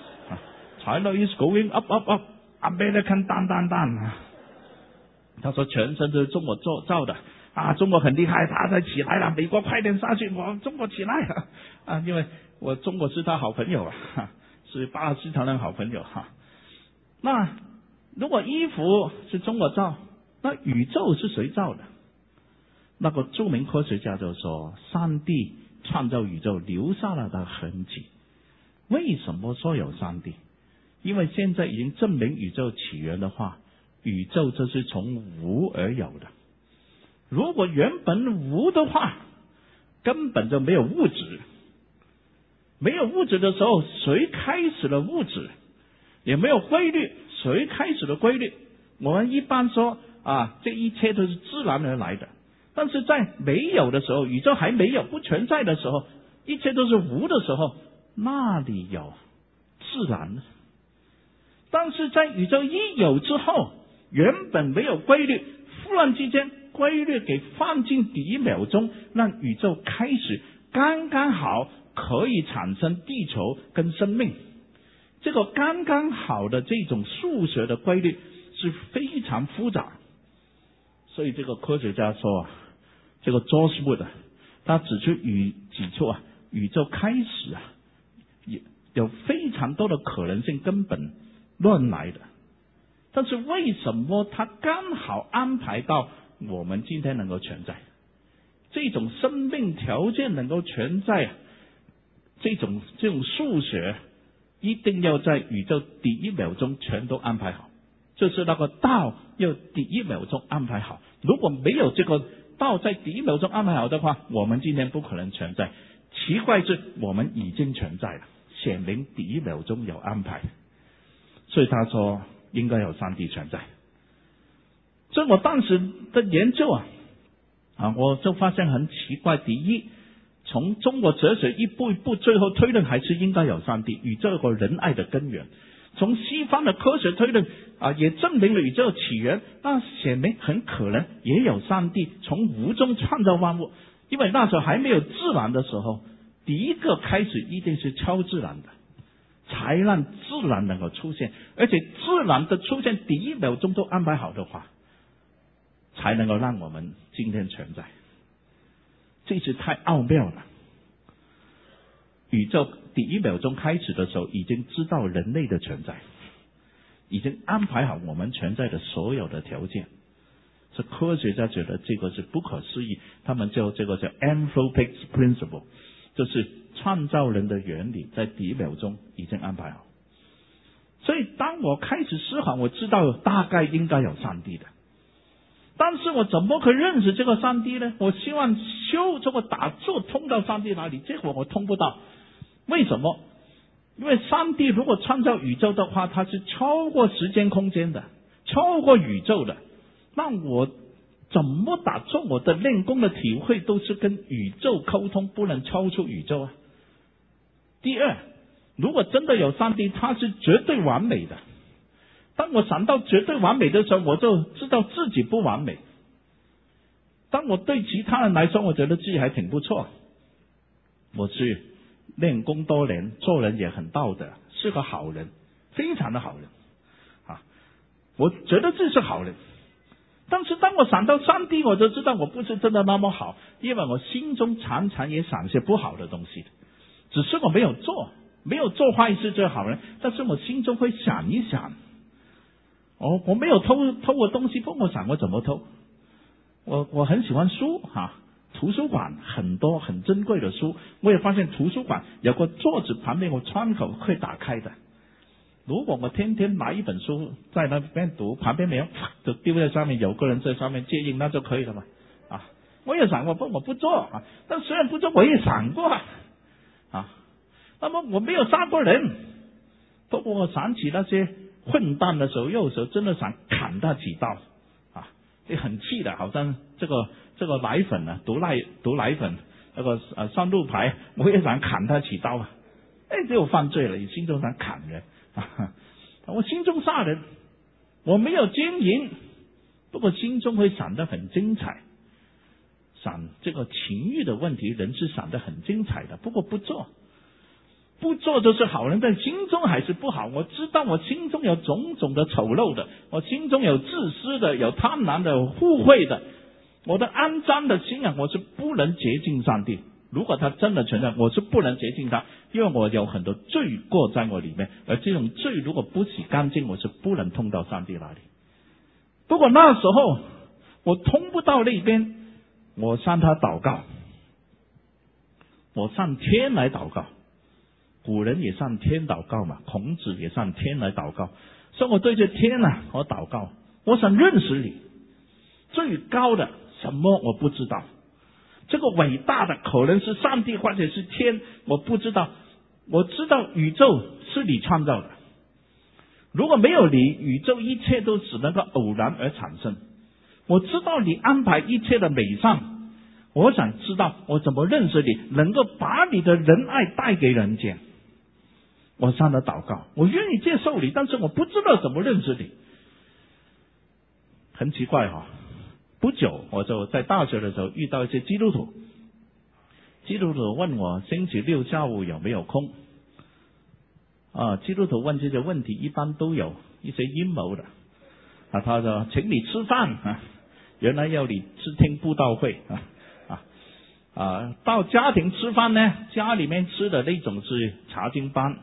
China is going up, American down. 他说全身都是中国造的中国很厉害，他才起来了，美国快点下去，我中国起来了因为我中国是他好朋友是巴勒斯坦人好朋友那如果衣服是中国造，那宇宙是谁造的？那个著名科学家就说，上帝创造宇宙留下了的痕迹。为什么说有上帝？因为现在已经证明宇宙起源的话，宇宙就是从无而有的。如果原本无的话，根本就没有物质。没有物质的时候，谁开始了物质？也没有规律，谁开始了规律？我们一般说这一切都是自然而来的。但是在没有的时候，宇宙还没有不存在的时候，一切都是无的时候，那里有自然呢？但是在宇宙一有之后，原本没有规律，忽然之间规律给放进第一秒钟，让宇宙开始刚刚好可以产生地球跟生命。这个刚刚好的这种数学的规律是非常复杂，所以这个科学家说这个 George Wood 他指出宇宙开始有非常多的可能性根本乱来的，但是为什么他刚好安排到我们今天能够存在？这种生命条件能够存在，这种数学一定要在宇宙第一秒钟全都安排好，就是那个道要第一秒钟安排好。如果没有这个道在第一秒钟安排好的话，我们今天不可能存在。奇怪是我们已经存在了，显明第一秒钟有安排，所以他说应该有上帝存在。所以我当时的研究我就发现很奇怪。第一，从中国哲学一步一步最后推论还是应该有上帝，宇宙有个仁爱的根源。从西方的科学推论也证明了宇宙起源，那显明很可能也有上帝从无中创造万物。因为那时候还没有自然的时候，第一个开始一定是超自然的，才让自然能够出现，而且自然的出现第一秒钟都安排好的话，才能够让我们今天存在。这是太奥妙了。宇宙第一秒钟开始的时候，已经知道人类的存在，已经安排好我们存在的所有的条件。是科学家觉得这个是不可思议，他们叫这个叫 Anthropic Principle， 就是创造人的原理在第一秒钟已经安排好。所以当我开始思考，我知道大概应该有上帝的，但是我怎么可以认识这个上帝呢？我希望修这个打坐通到上帝那里，结果我通不到。为什么？因为上帝如果创造宇宙的话，它是超过时间空间的，超过宇宙的，那我怎么打坐？我的练功的体会都是跟宇宙沟通，不能超出宇宙啊。第二，如果真的有上帝，他是绝对完美的。当我想到绝对完美的时候，我就知道自己不完美。当我对其他人来说，我觉得自己还挺不错。我是练功多年，做人也很道德，是个好人，非常的好人我觉得这是好人。但是当我想到上帝，我就知道我不是真的那么好，因为我心中常常也想些不好的东西，只是我没有做坏事就是好人，但是我心中会想一想，我没有偷过东西，不过我想我怎么偷。我很喜欢书图书馆很多很珍贵的书，我也发现图书馆有个桌子旁边有窗口可以打开的。如果我天天拿一本书在那边读，旁边没有就丢在上面，有个人在上面接应，那就可以了嘛。我也想过，我不做但虽然不做，我也想过那么我没有杀过人，不过我想起那些混蛋的时候，有时候真的想砍他几刀也很气的，好像这个奶粉毒奶粉那个上路牌，我也想砍他几刀就犯罪了，你心中想砍人我心中杀人，我没有奸淫，不过心中会想得很精彩，想这个情欲的问题，人是想得很精彩的，不过不做就是好人，但心中还是不好。我知道我心中有种种的丑陋的，我心中有自私的，有贪婪的，有互惠的，我的肮脏的心我是不能接近上帝。如果他真的存在，我是不能接近他，因为我有很多罪过在我里面，而这种罪如果不洗干净，我是不能通到上帝那里。不过那时候我通不到那边，我向他祷告， 我上天来祷告。古人也上天祷告嘛，孔子也上天来祷告，所以我对着天啊，我祷告，我想认识你。最高的什么我不知道，这个伟大的可能是上帝或者是天，我不知道。我知道宇宙是你创造的，如果没有你，宇宙一切都只能够偶然而产生。我知道你安排一切的美善，我想知道我怎么认识你，能够把你的仁爱带给人间。我向他祷告，我愿意接受你，但是我不知道怎么认识你。很奇怪不久我就在大学的时候遇到一些基督徒，基督徒问我星期六下午有没有空。基督徒问这些问题一般都有一些阴谋的。他说请你吃饭原来要你听布道会到家庭吃饭呢，家里面吃的那种是查经班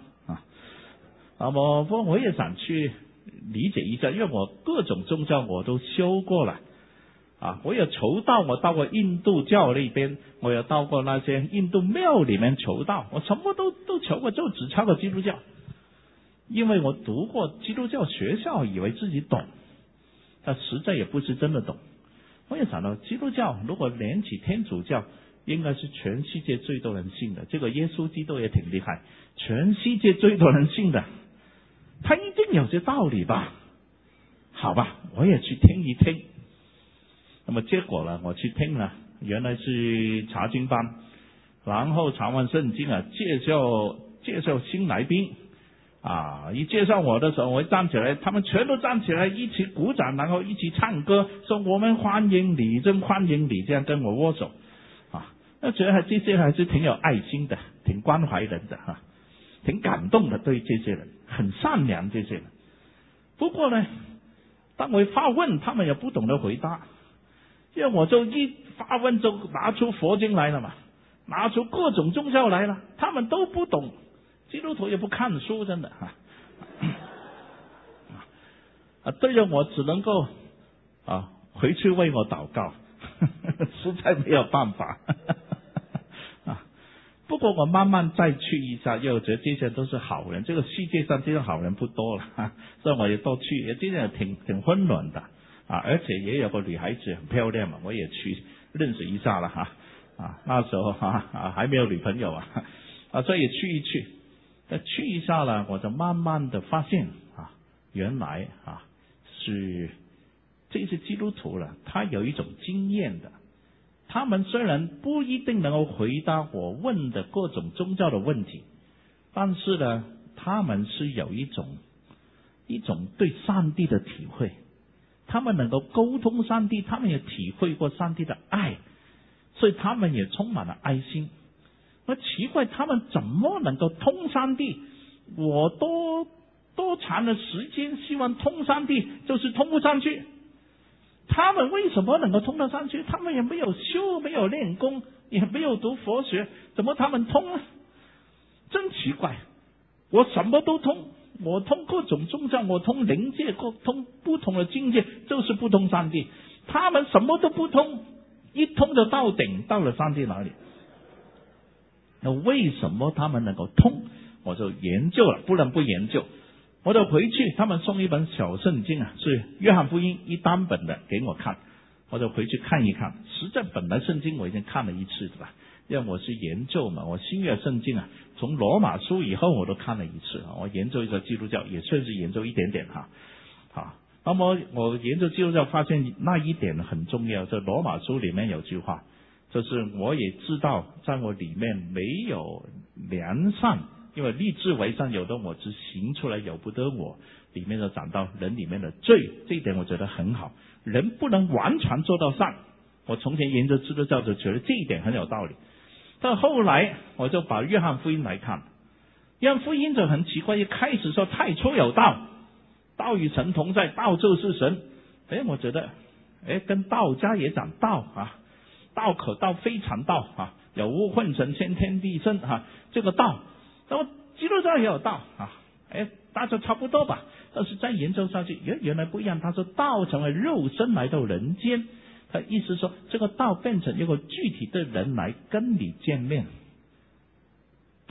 我也想去理解一下，因为我各种宗教我都修过了我有求道，我到过印度教那边，我有到过那些印度庙里面求道，我什么都求过，就只差过基督教。因为我读过基督教学校，以为自己懂，但实在也不是真的懂。我也想到基督教如果连起天主教，应该是全世界最多人信的，这个耶稣基督也挺厉害，全世界最多人信的，他一定有些道理吧。好吧，我也去听一听。那么结果呢，我去听了，原来是查经班，然后查完圣经介绍新来宾一介绍我的时候，我站起来，他们全都站起来一起鼓掌，然后一起唱歌，说我们欢迎你，真欢迎你，这样跟我握手那觉得这些还是挺有爱心的，挺关怀人的挺感动的，对这些人很善良这些人。不过呢，当我发问，他们也不懂得回答，因为我就一发问就拿出佛经来了嘛，拿出各种宗教来了，他们都不懂。基督徒也不看书，真的对着我只能够回去为我祷告实在没有办法不过我慢慢再去一下，因为我觉得这些都是好人，这个世界上这种好人不多了所以我也多去，这些挺温暖的而且也有个女孩子很漂亮嘛，我也去认识一下了那时候还没有女朋友所以去一去。去一下了，我就慢慢的发现原来是这些基督徒了，他有一种经验的。他们虽然不一定能够回答我问的各种宗教的问题，但是呢，他们是有一种对上帝的体会，他们能够沟通上帝，他们也体会过上帝的爱，所以他们也充满了爱心。那奇怪，他们怎么能够通上帝？我多长的时间希望通上帝，就是通不上去。他们为什么能够通得上去？他们也没有修，没有练功，也没有读佛学，怎么他们通呢？真奇怪，我什么都通，我通各种宗教，我通灵界，通不同的境界，就是不通上帝。他们什么都不通，一通就到顶，到了上帝哪里？那为什么他们能够通？我就研究了，不能不研究。我就回去，他们送一本小圣经是约翰福音一单本的给我看，我就回去看一看。实在本来圣经我已经看了一次的吧，因为我是研究嘛，我新约圣经从罗马书以后我都看了一次我研究一个基督教，也算是研究一点点那么我研究基督教发现那一点很重要，在罗马书里面有句话，就是我也知道在我里面没有良善，因为立志为善有的我只行出来有不得我，里面就讲到人里面的罪，这一点我觉得很好，人不能完全做到善。我从前研究基督教就觉得这一点很有道理，但后来我就把约翰福音来看，约翰福音就很奇怪，一开始说太初有道，道与神同在，道就是神。我觉得跟道家也讲道道可道非常道有物混成先天地生这个道，那么基督教也有道大家差不多吧。但是再研究下去，原来不一样。他说道成为肉身来到人间，他意思说这个道变成一个具体的人来跟你见面，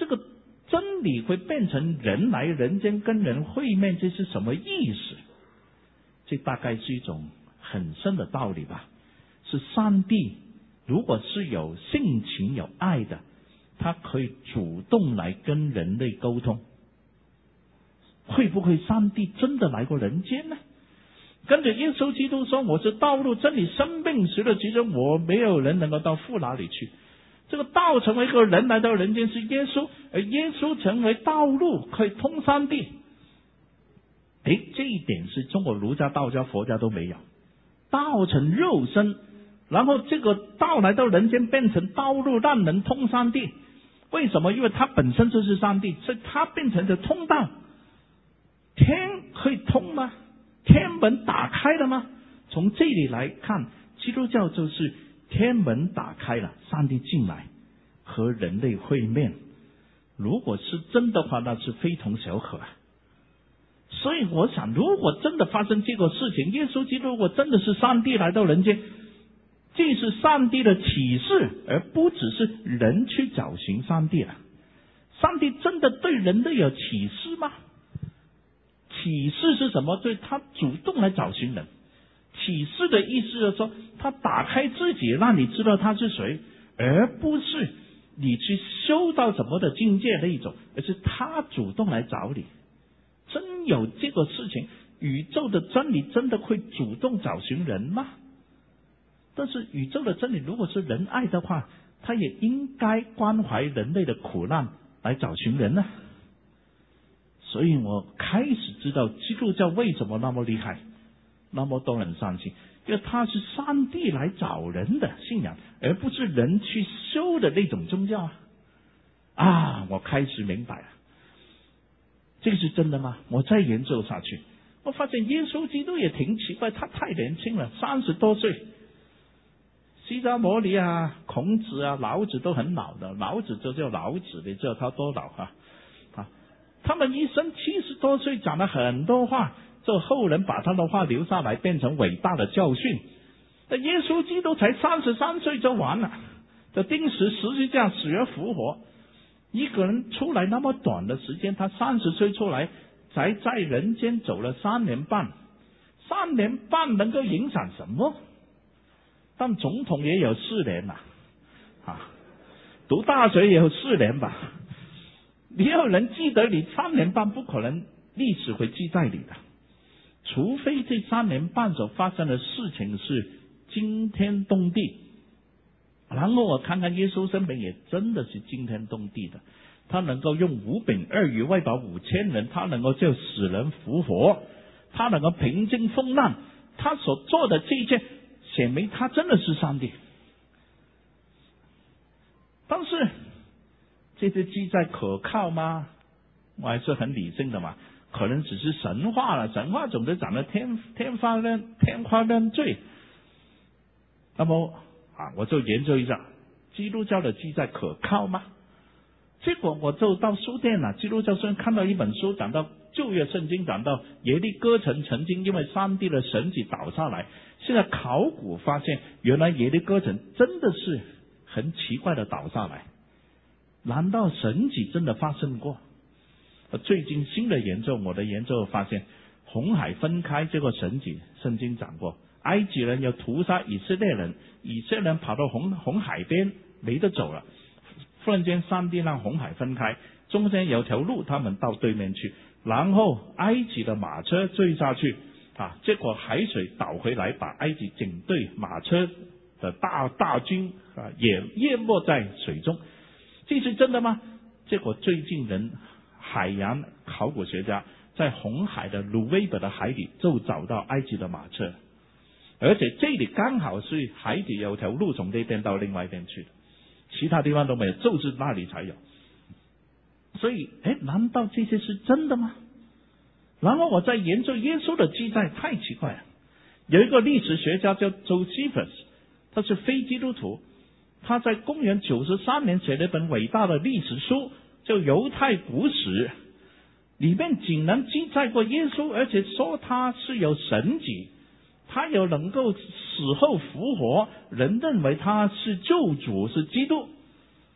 这个真理会变成人来人间跟人会面，这是什么意思？这大概是一种很深的道理吧。是上帝如果是有性情有爱的，他可以主动来跟人类沟通。会不会上帝真的来过人间呢？跟着耶稣基督说，我是道路真理生命，除了其中我没有人能够到父那里去。这个道成为一个人来到人间是耶稣，而耶稣成为道路，可以通上帝。这一点是中国儒家、道家、佛家都没有。道成肉身，然后这个道来到人间变成道路，让人通上帝。为什么？因为他本身就是上帝，所以他变成了通道。天可以通吗？天门打开了吗？从这里来看，基督教就是天门打开了，上帝进来和人类会面。如果是真的话，那是非同小可啊。所以我想，如果真的发生这个事情，耶稣基督如果真的是上帝来到人间，这是上帝的启示，而不只是人去找寻上帝了。上帝真的对人类有启示吗？启示是什么？对，他主动来找寻人。启示的意思是说，他打开自己，让你知道他是谁，而不是你去修到什么的境界那一种，而是他主动来找你。真有这个事情，宇宙的真理真的会主动找寻人吗？但是宇宙的真理如果是仁爱的话，他也应该关怀人类的苦难来找寻人呢。所以我开始知道基督教为什么那么厉害，那么多人相信，因为它是上帝来找人的信仰，而不是人去修的那种宗教啊！我开始明白了，这个是真的吗？我再研究下去，我发现耶稣基督也挺奇怪，他太年轻了，30多岁。释迦牟尼啊、孔子啊、老子都很老的，老子就叫老子，你知道他多老啊？他们一生70多岁讲了很多话，就后人把他的话留下来，变成伟大的教训。那耶稣基督才33岁就完了，就钉死十字架，死而复活。一个人出来那么短的时间，他30岁出来，才在人间走了3年半，3年半能够影响什么？当总统也有4年了，读大学也有4年吧。你要人记得你3年半，不可能历史会记在你的，除非这3年半所发生的事情是惊天动地。然后我看看耶稣生平也真的是惊天动地的，他能够用5饼2鱼喂饱5000人，他能够叫死人复活，他能够平静风浪，他所做的这一切显明他真的是上帝。但是这些记载可靠吗？我还是很理性的嘛，可能只是神话了，神话总是讲的天花乱坠。那么我就研究一下基督教的记载可靠吗？结果我就到书店了，基督教书店看到一本书，讲到旧约圣经，讲到耶利哥城曾经因为上帝的神迹倒下来，现在考古发现原来耶利哥城真的是很奇怪的倒下来。难道神迹真的发生过？最近新的研究，我的研究发现红海分开这个神迹圣经讲过，埃及人要屠杀以色列人，以色列人跑到红海边没得走了，忽然间上帝让红海分开，中间有条路他们到对面去，然后埃及的马车追下去结果海水倒回来，把埃及警队马车的大军也淹没在水中。这是真的吗？结果最近海洋考古学家在红海的鲁威伯的海底就找到埃及的马车，而且这里刚好是海底有条路从这边到另外一边去的，其他地方都没有，就是那里才有。所以难道这些是真的吗？然后我在研究耶稣的记载，太奇怪了。有一个历史学家叫 Josephus， 他是非基督徒，他在公元93年写了一本伟大的历史书，叫《犹太古史》，里面仅能记载过耶稣，而且说他是有神迹，他有能够死后复活，人认为他是救主，是基督。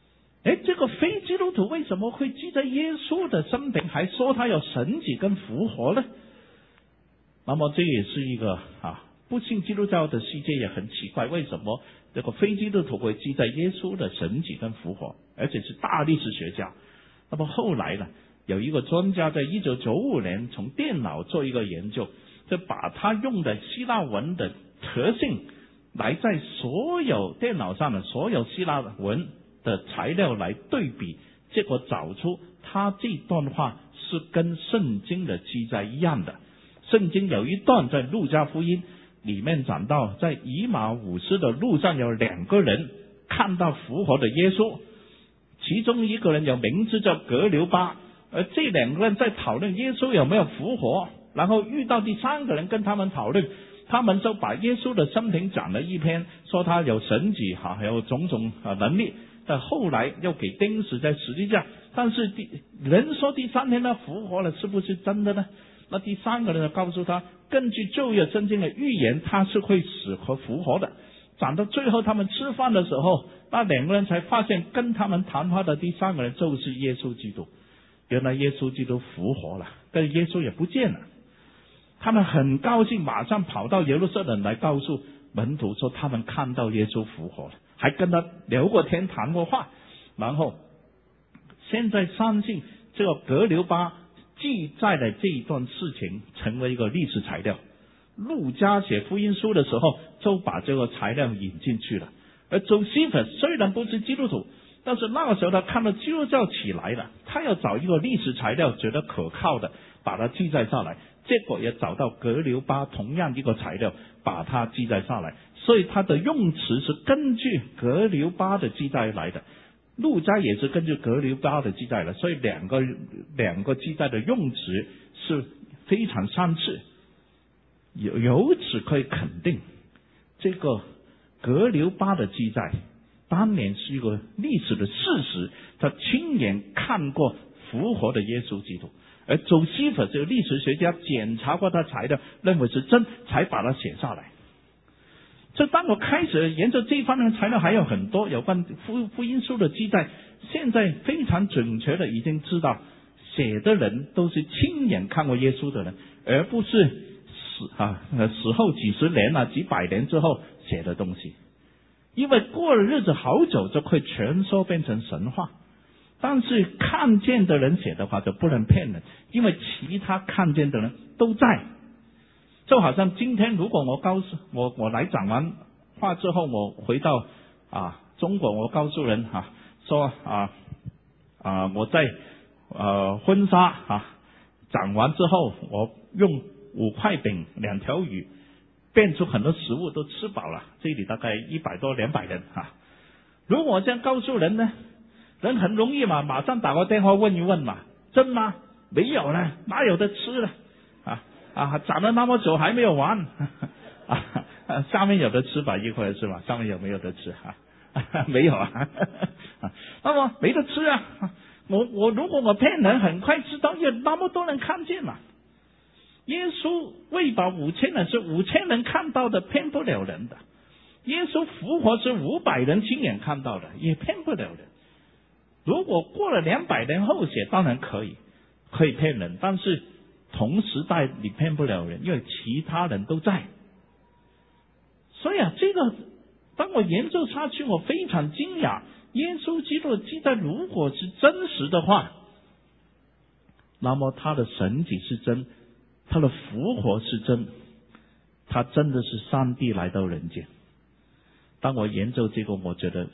这个非基督徒为什么会记在耶稣的生平，还说他有神迹跟复活呢？那么这也是一个不信基督教的世界也很奇怪，为什么这个非基督徒会记在耶稣的神迹跟复活，而且是大历史学家。那么后来呢，有一个专家在1995年从电脑做一个研究，就把他用的希腊文的特性来在所有电脑上的所有希腊文的材料来对比，结果找出他这段话是跟圣经的记载一样的。圣经有一段在路加福音里面讲到，在以马忤斯的路上有2个人看到复活的耶稣，其中一个人有名字叫格留巴，而这2个人在讨论耶稣有没有复活，然后遇到第3个人跟他们讨论，他们就把耶稣的生平讲了一篇，说他有神迹还有种种能力，但后来又给钉死在十字架。但是人说第3天他复活了，是不是真的呢？那第3个人就告诉他，根据旧约圣经的预言，他是会死和复活的。讲到最后他们吃饭的时候，那2个人才发现跟他们谈话的第3个人就是耶稣基督。原来耶稣基督复活了，但耶稣也不见了。他们很高兴，马上跑到耶路撒冷来告诉门徒说他们看到耶稣复活了，还跟他聊过天谈过话。然后现在相信这个格留巴记载的这一段事情成为一个历史材料，路加写福音书的时候就把这个材料引进去了。而周西弗虽然不是基督徒，但是那个时候他看到基督教起来了，他要找一个历史材料觉得可靠的，把它记载下来，结果也找到格留巴同样一个材料，把它记载下来。所以他的用词是根据格留巴的记载来的，路加也是根据格留巴的记载了，所以两个记载的用词是非常相似。由此可以肯定，这个格留巴的记载当年是一个历史的事实，他亲眼看过复活的耶稣基督。而周西弗这个历史学家检查过他材料，认为是真，才把它写下来。这当我开始研究这方面的材料还有很多有关福音书的记载，现在非常准确的已经知道写的人都是亲眼看过耶稣的人，而不是死后几十年几百年之后写的东西。因为过了日子好久就会全说变成神话，但是看见的人写的话就不能骗人，因为其他看见的人都在。就好像今天如果我来讲完话之后，我回到中国，我告诉人说我在婚纱讲完之后，我用5块饼2条鱼变出很多食物都吃饱了，这里大概100多200人如果我这样告诉人呢，人很容易嘛，马上打个电话问一问嘛，真吗？没有了，哪有得吃了讲了那么久还没有完下面有得吃吧，一会儿是吧？上面有没有得吃没有那么没得吃我如果我骗人，很快知道有那么多人看见嘛。耶稣喂饱5000人是5000人看到的，骗不了人的。耶稣复活是500人亲眼看到的，也骗不了人。如果过了200年后写，当然可以骗人，但是同时代你骗不了人，因为其他人都在。所以这个当我研究下去，我非常惊讶，耶稣基督的记载如果是真实的话，那么他的神迹是真，他的复活是真，他真的是上帝来到人间。当我研究这个，我觉得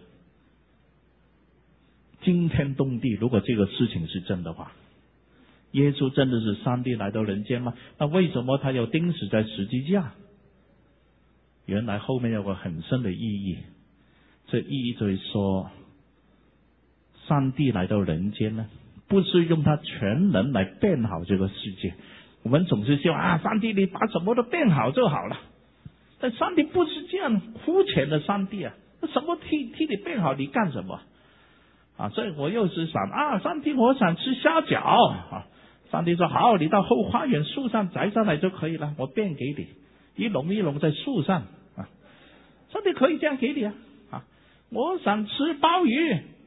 惊天动地。如果这个事情是真的话，耶稣真的是上帝来到人间吗？那为什么他要钉死在十字架？原来后面有个很深的意义，这意义就是说，上帝来到人间呢，不是用他全能来变好这个世界。我们总是希望上帝你把什么都变好就好了，但上帝不是这样肤浅的上帝什么替你变好，你干什么所以我又是想上帝我想吃虾饺上帝说好，你到后花园树上摘下来就可以了，我变给你，一笼一笼在树上上帝可以这样给你我想吃鲍鱼，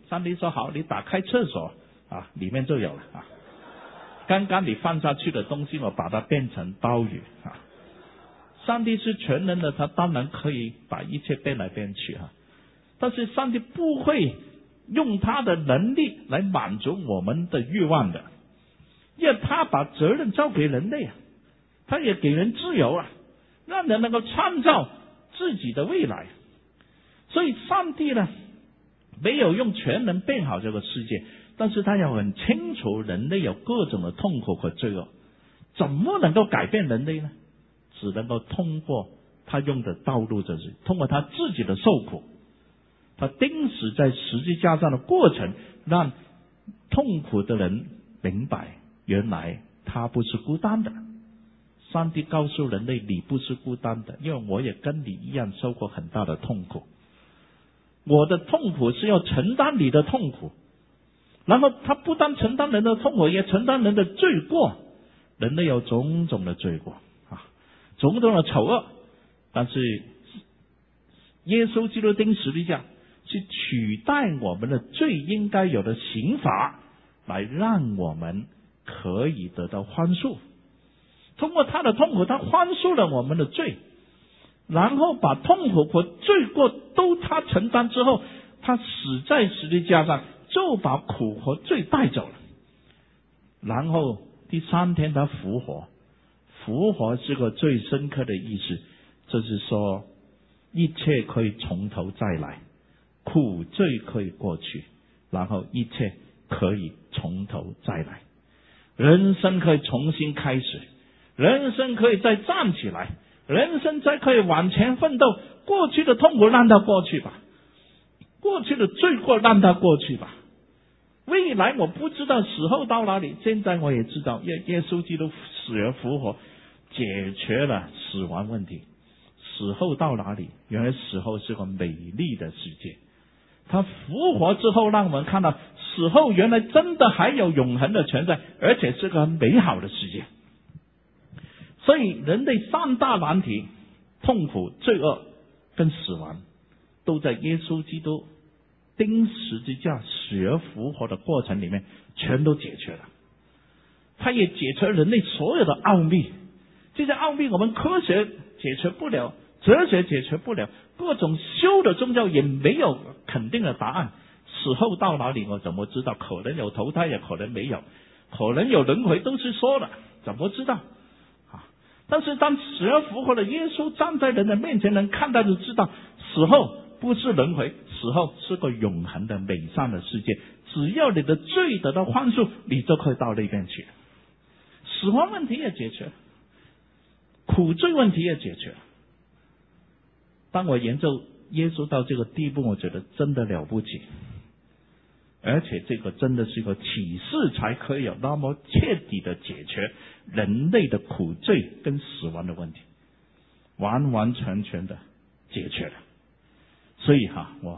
上帝说好，你打开厕所啊，里面就有了啊。刚刚你放下去的东西，我把它变成刀鱼啊。上帝是全能的，他当然可以把一切变来变去啊。但是上帝不会用他的能力来满足我们的欲望的，因为他把责任交给人类啊，他也给人自由啊，让人能够创造自己的未来。所以上帝呢，没有用全能变好这个世界，但是他要很清楚人类有各种的痛苦和罪恶，怎么能够改变人类呢？只能够通过他用的道路，就是通过他自己的受苦，他钉死在十字架上的过程，让痛苦的人明白，原来他不是孤单的。上帝告诉人类，你不是孤单的，因为我也跟你一样受过很大的痛苦。我的痛苦是要承担你的痛苦，然后他不但承担人的痛苦，也承担人的罪过。人类有种种的罪过啊，种种的丑恶，但是耶稣基督钉十字架是取代我们的罪应该有的刑罚，来让我们可以得到宽恕。通过他的痛苦，他宽恕了我们的罪，然后把痛苦和罪过都他承担之后，他死在十字架上，就把苦和罪带走了。然后第三天他复活，复活是个最深刻的意思，就是说一切可以从头再来，苦罪可以过去，然后一切可以从头再来，人生可以重新开始，人生可以再站起来，人生再可以往前奋斗。过去的痛苦让它过去吧，过去的罪过让它过去吧。未来我不知道死后到哪里，现在我也知道耶稣基督死而复活，解决了死亡问题。死后到哪里？原来死后是个美丽的世界。他复活之后，让我们看到死后原来真的还有永恒的存在，而且是个很美好的世界。所以人类三大难题，痛苦、罪恶跟死亡，都在耶稣基督钉十字架死而复活的过程里面全都解决了。他也解决人类所有的奥秘，这些奥秘我们科学解决不了，哲学解决不了，各种修的宗教也没有肯定的答案。死后到哪里我怎么知道？可能有投胎，也可能没有，可能有轮回，都是说的，怎么知道？但是当死而复活的耶稣站在人的面前，能看到就知道，死后不是轮回，死后是个永恒的美善的世界。只要你的罪得到宽恕，你就可以到那边去。死亡问题也解决，苦罪问题也解决。当我研究耶稣到这个地步，我觉得真的了不起，而且这个真的是一个启示，才可以有那么彻底的解决人类的苦罪跟死亡的问题，完完全全的解决了。所以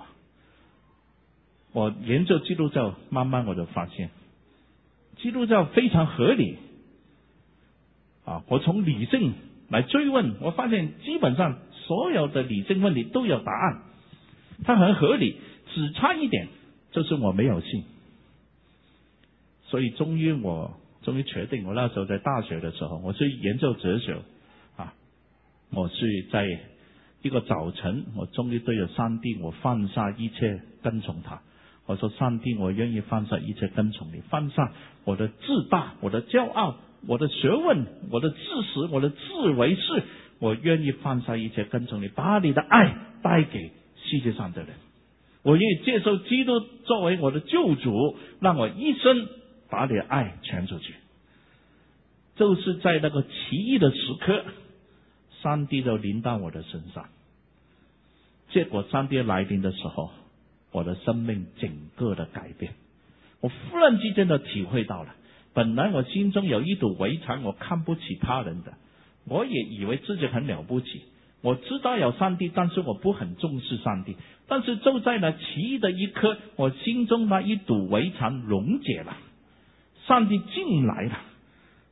我研究基督教，慢慢我就发现基督教非常合理我从理性来追问，我发现基本上所有的理性问题都有答案，它很合理，只差一点就是我没有信。所以终于确定，我那时候在大学的时候，我是研究哲学我是在一个早晨，我终于对着上帝，我放下一切跟从他。我说上帝，我愿意放下一切跟从你，放下我的自大，我的骄傲，我的学问，我的知识，我的自为是，我愿意放下一切跟从你，把你的爱带给世界上的人。我愿意接受基督作为我的救主，让我一生把你的爱传出去。就是在那个奇异的时刻，上帝就临到我的身上。结果上帝来临的时候，我的生命整个的改变。我忽然之间的体会到了，本来我心中有一堵围墙，我看不起他人的，我也以为自己很了不起，我知道有上帝，但是我不很重视上帝。但是就在那奇异的一刻，我心中那一堵围墙溶解了，上帝进来了，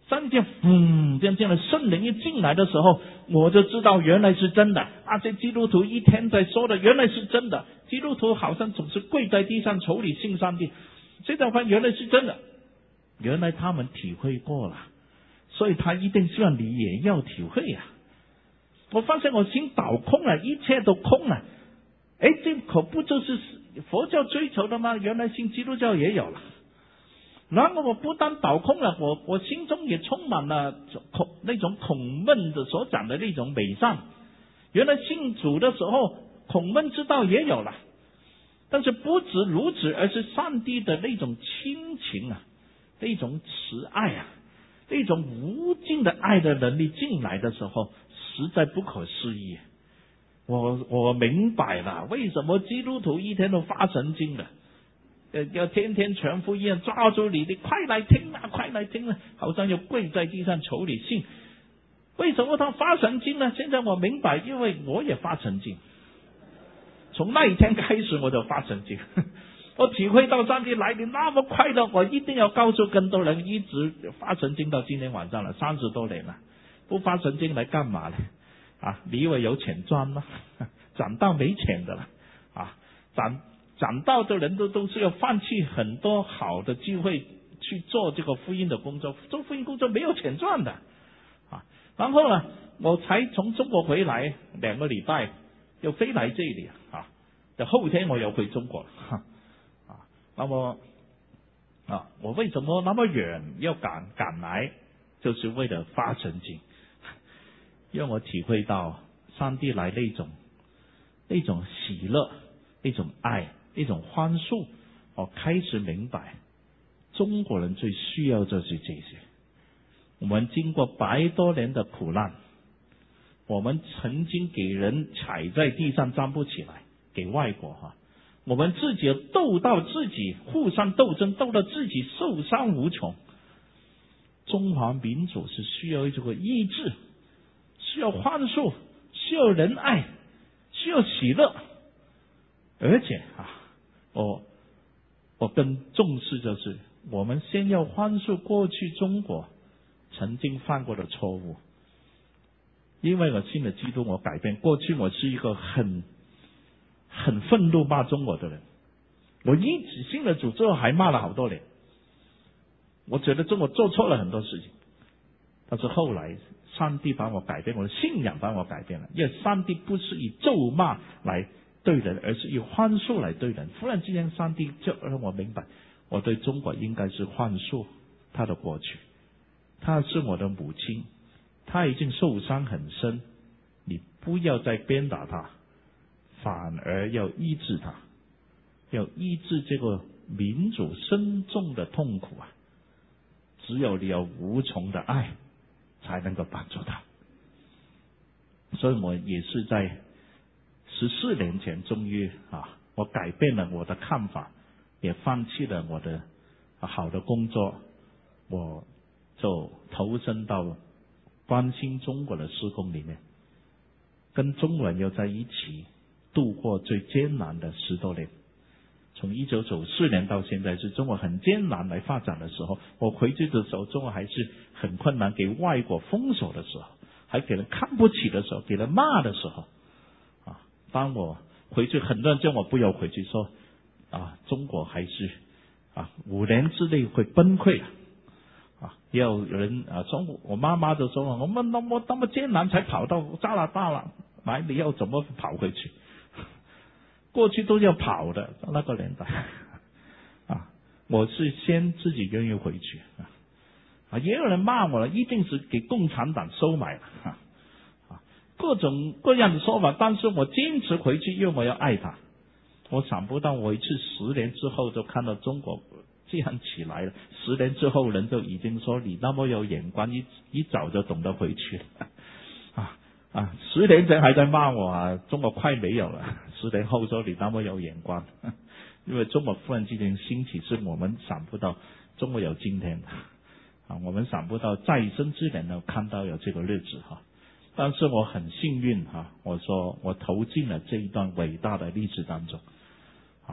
三件这样的圣灵一进来的时候，我就知道原来是真的啊！这基督徒一天在说的原来是真的，基督徒好像总是跪在地上求你信上帝，这种话原来是真的，原来他们体会过了，所以他一定希望你也要体会啊！我发现我心倒空了，一切都空了，这可不就是佛教追求的吗？原来信基督教也有了。然后我不但倒空了，我心中也充满了那种孔孟的所讲的那种美善。原来信主的时候，孔孟之道也有了，但是不止如此，而是上帝的那种亲情啊，那种慈爱啊，那种无尽的爱的能力进来的时候，实在不可思议。我明白了，为什么基督徒一天都发神经了。要天天传福音，抓住你快来听啊，快来听啊，好像要跪在地上求你信。为什么他发神经呢？现在我明白，因为我也发神经。从那一天开始我就发神经，我体会到上帝来临那么快的，我一定要告诉更多人，一直发神经到今天晚上了，30多年了，不发神经来干嘛呢？你以为有钱赚吗？涨到没钱的了长大的人都是要放弃很多好的机会去做这个福音的工作，做福音工作没有钱赚的然后呢，我才从中国回来2个礼拜，又飞来这里后天我又回中国那么我为什么那么远要赶来，就是为了发神经，让我体会到上帝来那种喜乐，那种爱，一种宽恕，我开始明白，中国人最需要就是这些。我们经过100多年的苦难，我们曾经给人踩在地上站不起来，给外国我们自己斗到自己互相斗争，斗到自己受伤无穷。中华民族是需要这个医治，需要宽恕，需要仁爱，需要喜乐，而且我更重视就是我们先要宽恕过去中国曾经犯过的错误。因为我信了基督，我改变。过去我是一个很愤怒骂中国的人，我一直信了主之后还骂了好多年，我觉得中国做错了很多事情。但是后来上帝把我改变，我的信仰把我改变了，因为上帝不是以咒骂来对人，而是以宽恕来对人。忽然之间上帝就让我明白，我对中国应该是宽恕他的过去。他是我的母亲，他已经受伤很深，你不要再鞭打他，反而要医治他，要医治这个民族深重的痛苦只有你有无穷的爱才能够帮助他。所以我也是在14年前终于我改变了我的看法，也放弃了我的好的工作，我就投身到关心中国的施工里面，跟中国人又在一起度过最艰难的10多年。从1994年到现在，是中国很艰难来发展的时候，我回去的时候，中国还是很困难，给外国封锁的时候，还给人看不起的时候，给人骂的时候当我回去，很多人叫我不要回去，说中国还是5年之内会崩溃也有人我妈妈就说我们那么艰难才跑到加拿大了，你要怎么跑回去？过去都要跑的，那个年代我是先自己愿意回去也有人骂我了，一定是给共产党收买了各种各样的说法，但是我坚持回去，因为我要爱他。我想不到我回去10年之后就看到中国这样起来了。10年之后人就已经说你那么有眼光，一早就懂得回去了10年前还在骂我中国快没有了，10年后说你那么有眼光因为中国忽然之间兴起，是我们想不到中国有今天我们想不到在生之年能看到有这个日子但是我很幸运我说我投进了这一段伟大的历史当中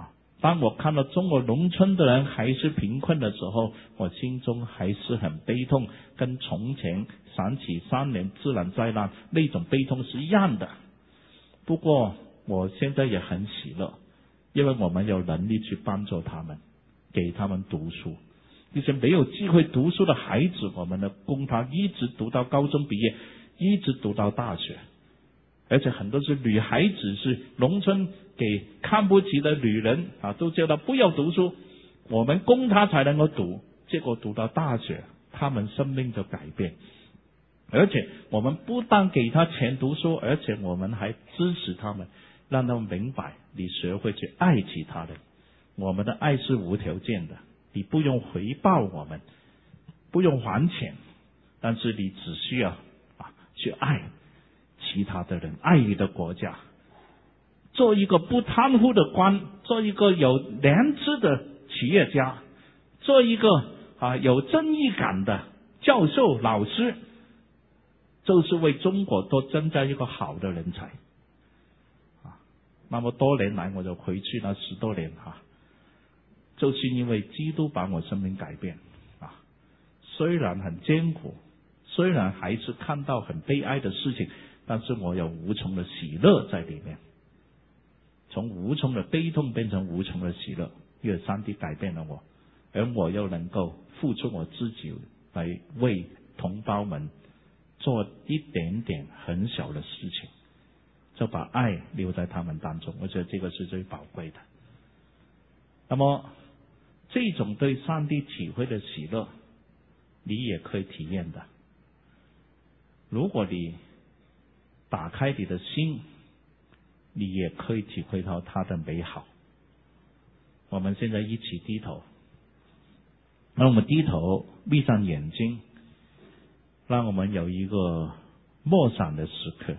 当我看到中国农村的人还是贫困的时候，我心中还是很悲痛，跟从前想起3年自然灾难那种悲痛是一样的。不过我现在也很喜乐，因为我们有能力去帮助他们，给他们读书。一些没有机会读书的孩子，我们的供他一直读到高中毕业，一直读到大学。而且很多是女孩子，是农村给看不起的女人都叫她不要读书，我们供她才能够读，结果读到大学，他们生命就改变。而且我们不但给他钱读书，而且我们还支持他们，让他们明白你学会去爱其他人。我们的爱是无条件的，你不用回报我们，不用还钱，但是你只需要去爱其他的人，爱你的国家，做一个不贪污的官，做一个有良知的企业家，做一个有正义感的教授老师，就是为中国多增加一个好的人才。那么多年来我就回去了10多年就是因为基督把我生命改变虽然很艰苦，虽然还是看到很悲哀的事情，但是我有无穷的喜乐在里面，从无穷的悲痛变成无穷的喜乐，因为上帝改变了我，而我又能够付出我自己来为同胞们做一点点很小的事情，就把爱留在他们当中，我觉得这个是最宝贵的。那么这种对上帝体会的喜乐，你也可以体验的。如果你打开你的心，你也可以体会到他的美好。我们现在一起低头，让我们低头闭上眼睛，让我们有一个默想的时刻。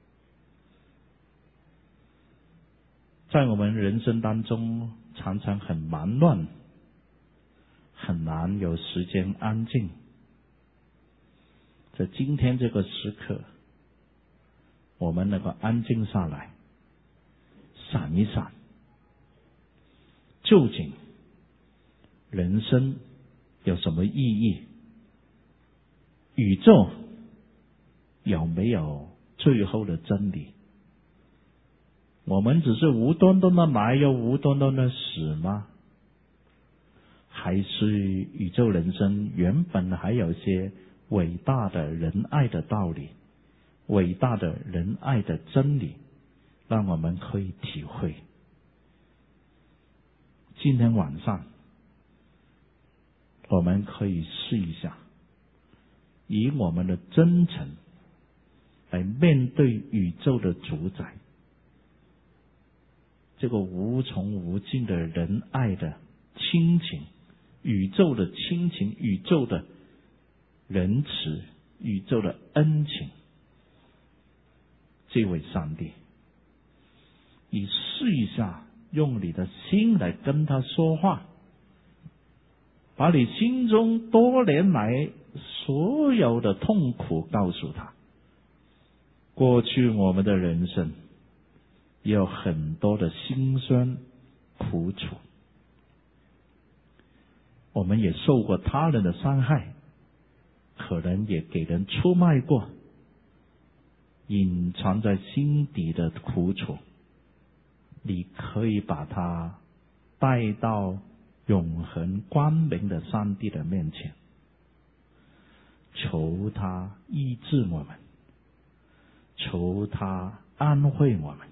在我们人生当中常常很忙乱，很难有时间安静。在今天这个时刻，我们能够安静下来，想一想，究竟人生有什么意义？宇宙有没有最后的真理？我们只是无端端的来又无端端的死吗？还是宇宙人生原本还有些伟大的仁爱的道理，伟大的仁爱的真理，让我们可以体会。今天晚上我们可以试一下，以我们的真诚来面对宇宙的主宰，这个无穷无尽的仁爱的亲情，宇宙的亲情，宇宙的仁慈，宇宙的恩情，这位上帝，你试一下用你的心来跟他说话，把你心中多年来所有的痛苦告诉他。过去我们的人生有很多的辛酸苦楚，我们也受过他人的伤害，可能也给人出卖过，隐藏在心底的苦楚，你可以把它带到永恒光明的上帝的面前，求他医治我们，求他安慰我们。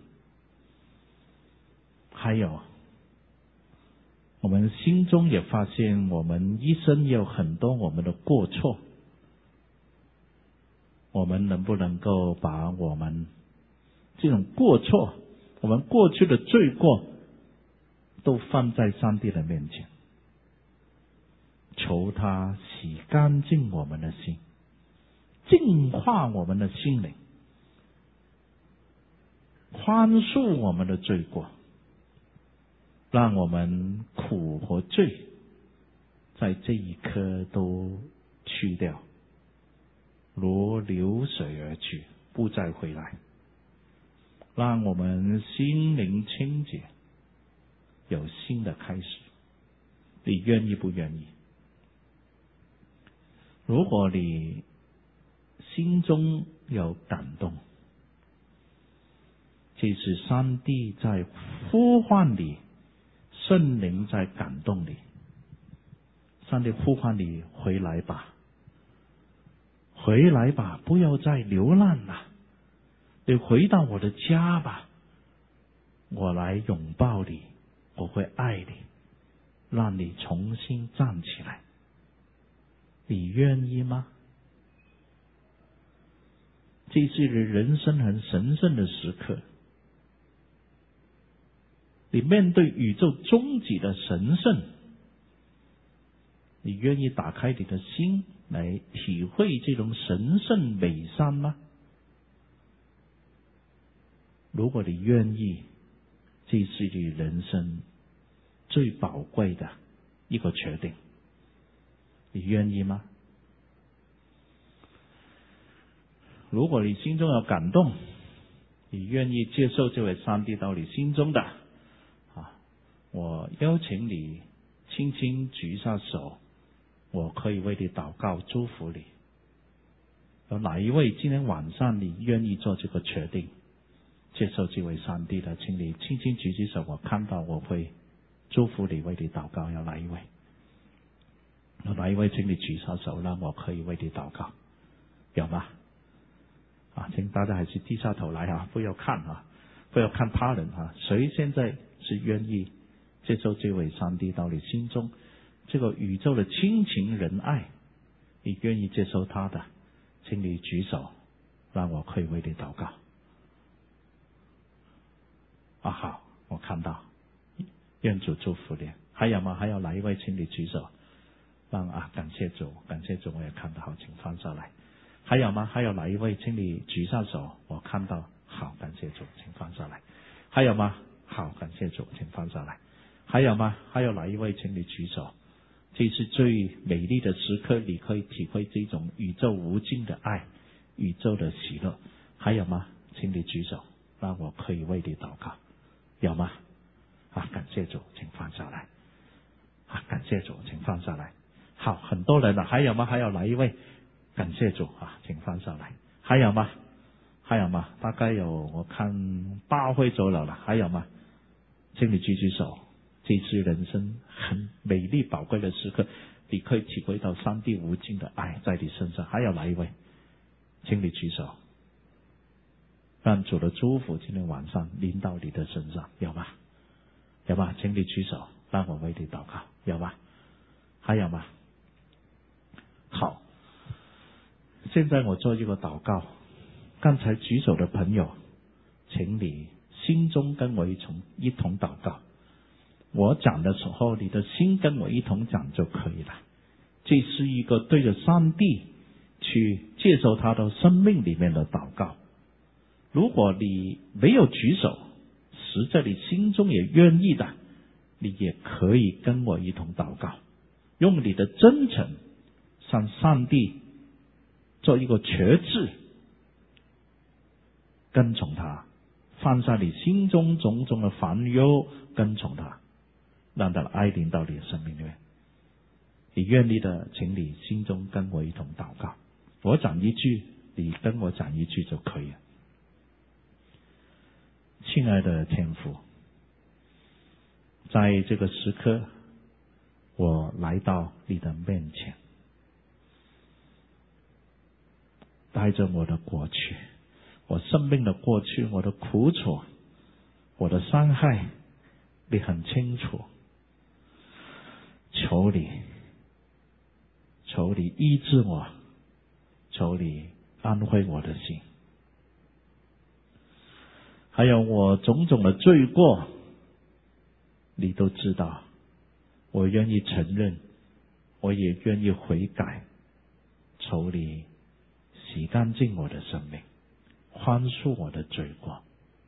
还有，我们心中也发现我们一生有很多我们的过错，我们能不能够把我们这种过错，我们过去的罪过都放在上帝的面前，求他洗干净我们的心，净化我们的心灵，宽恕我们的罪过，让我们苦和罪在这一刻都去掉，如流水而去，不再回来，让我们心灵清洁， 有新的开始。你愿意不愿意？如果你心中有感动，这是上帝在呼唤你，圣灵在感动你。上帝呼唤你回来吧，回来吧，不要再流浪了，你回到我的家吧，我来拥抱你，我会爱你，让你重新站起来。你愿意吗？这是你人生很神圣的时刻，你面对宇宙终极的神圣，你愿意打开你的心来体会这种神圣美善吗？如果你愿意，这是你人生最宝贵的一个决定，你愿意吗？如果你心中有感动，你愿意接受这位上帝到你心中的我邀请你轻轻举下手，我可以为你祷告祝福你。有哪一位今天晚上你愿意做这个决定，接受这位上帝的，请你轻轻举起手，我看到我会祝福你，为你祷告。有哪一位？有哪一位请你举下手，让我可以为你祷告。有吗？请大家还是低下头来不要看不要看他人谁现在是愿意接受这位上帝到你心中，这个宇宙的亲情仁爱，你愿意接受他的，请你举手，让我可以为你祷告。好，我看到，愿主祝福你。还有吗？还有哪一位请你举手，让感谢主，感谢主，我也看到，好，请放下来。还有吗？还有哪一位请你举上手，我看到，好，感谢主，请放下来。还有吗？好，感谢主，请放下来。还有吗？还有哪一位请你举手，这是最美丽的时刻，你可以体会这种宇宙无尽的爱，宇宙的喜乐。还有吗？请你举手，让我可以为你祷告。有吗？感谢主，请放下来。感谢主，请放下来。好，很多人了。还有吗？还有哪一位？感谢主请放下来。还有吗？还有吗？大概有我看8位左右了。还有吗？请你举举手。这是人生很美丽宝贵的时刻，你可以体会到上帝无尽的爱在你身上。还有哪一位？请你举手，让主的祝福今天晚上临到你的身上。有吗？有吗？请你举手，让我为你祷告。有吗？还有吗？好，现在我做一个祷告。刚才举手的朋友，请你心中跟我一同祷告。我讲的时候，你的心跟我一同讲就可以了。这是一个对着上帝去接受他的生命里面的祷告。如果你没有举手，实在你心中也愿意的，你也可以跟我一同祷告，用你的真诚向上帝做一个决志，跟从他，放下你心中种种的烦忧，跟从他，让他的爱临到你的生命里面。你愿意的，请你心中跟我一同祷告。我讲一句，你跟我讲一句就可以了。亲爱的天父，在这个时刻，我来到你的面前，带着我的过去，我生命的过去，我的苦楚，我的伤害，你很清楚。求你医治我，求你安慰我的心。还有我种种的罪过，你都知道，我愿意承认，我也愿意悔改。求你洗干净我的生命，宽恕我的罪过。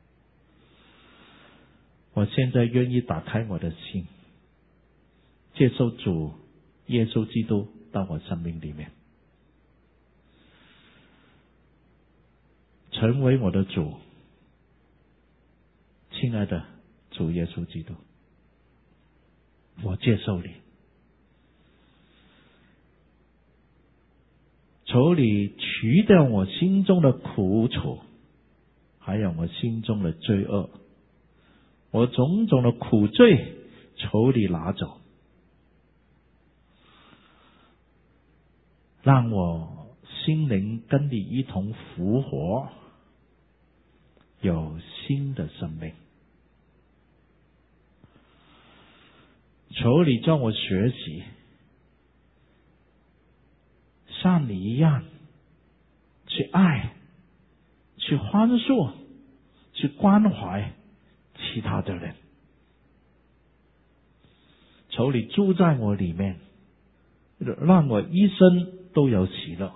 我现在愿意打开我的心，接受主耶稣基督到我生命里面，成为我的主。亲爱的主耶稣基督， 我接受你。求你除掉我心中的苦楚，还有我心中的罪恶，我种种的苦罪，求你拿走，让我心灵跟你一同复活，有新的生命。求你叫我学习像你一样去爱，去宽恕，去关怀其他的人。求你住在我里面，让我一生都有喜乐。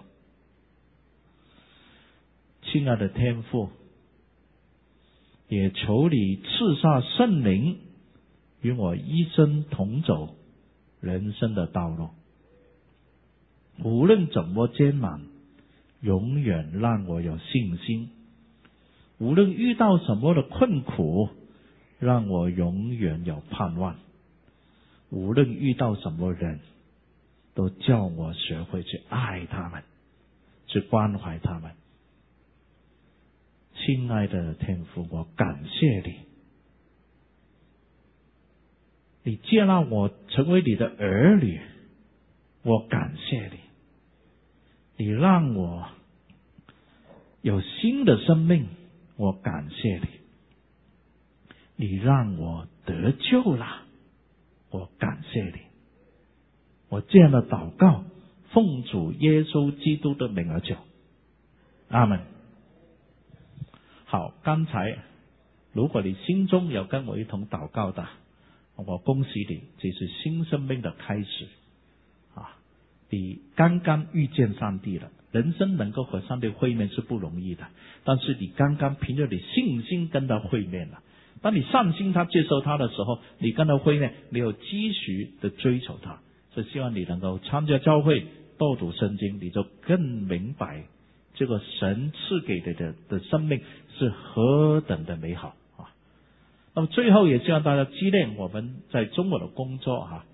亲爱的天父，也求你赐下圣灵，与我一生同走人生的道路。无论怎么艰难，永远让我有信心；无论遇到什么的困苦，让我永远有盼望；无论遇到什么人，都叫我学会去爱他们，去关怀他们。亲爱的天父，我感谢你，你接纳我成为你的儿女，我感谢你。你让我有新的生命，我感谢你。你让我得救了，我感谢你。我这样的祷告，奉主耶稣基督的名而求，阿们。好，刚才如果你心中有跟我一同祷告的，我恭喜你，这是新生命的开始啊！你刚刚遇见上帝了。人生能够和上帝会面是不容易的，但是你刚刚凭着你信心跟他会面了。当你上心他接受他的时候，你跟他会面，你有积蓄的追求他。所以希望你能够参加教会，多读圣经，你就更明白这个神赐给你的生命是何等的美好啊！那么最后也希望大家纪念我们在中国的工作啊，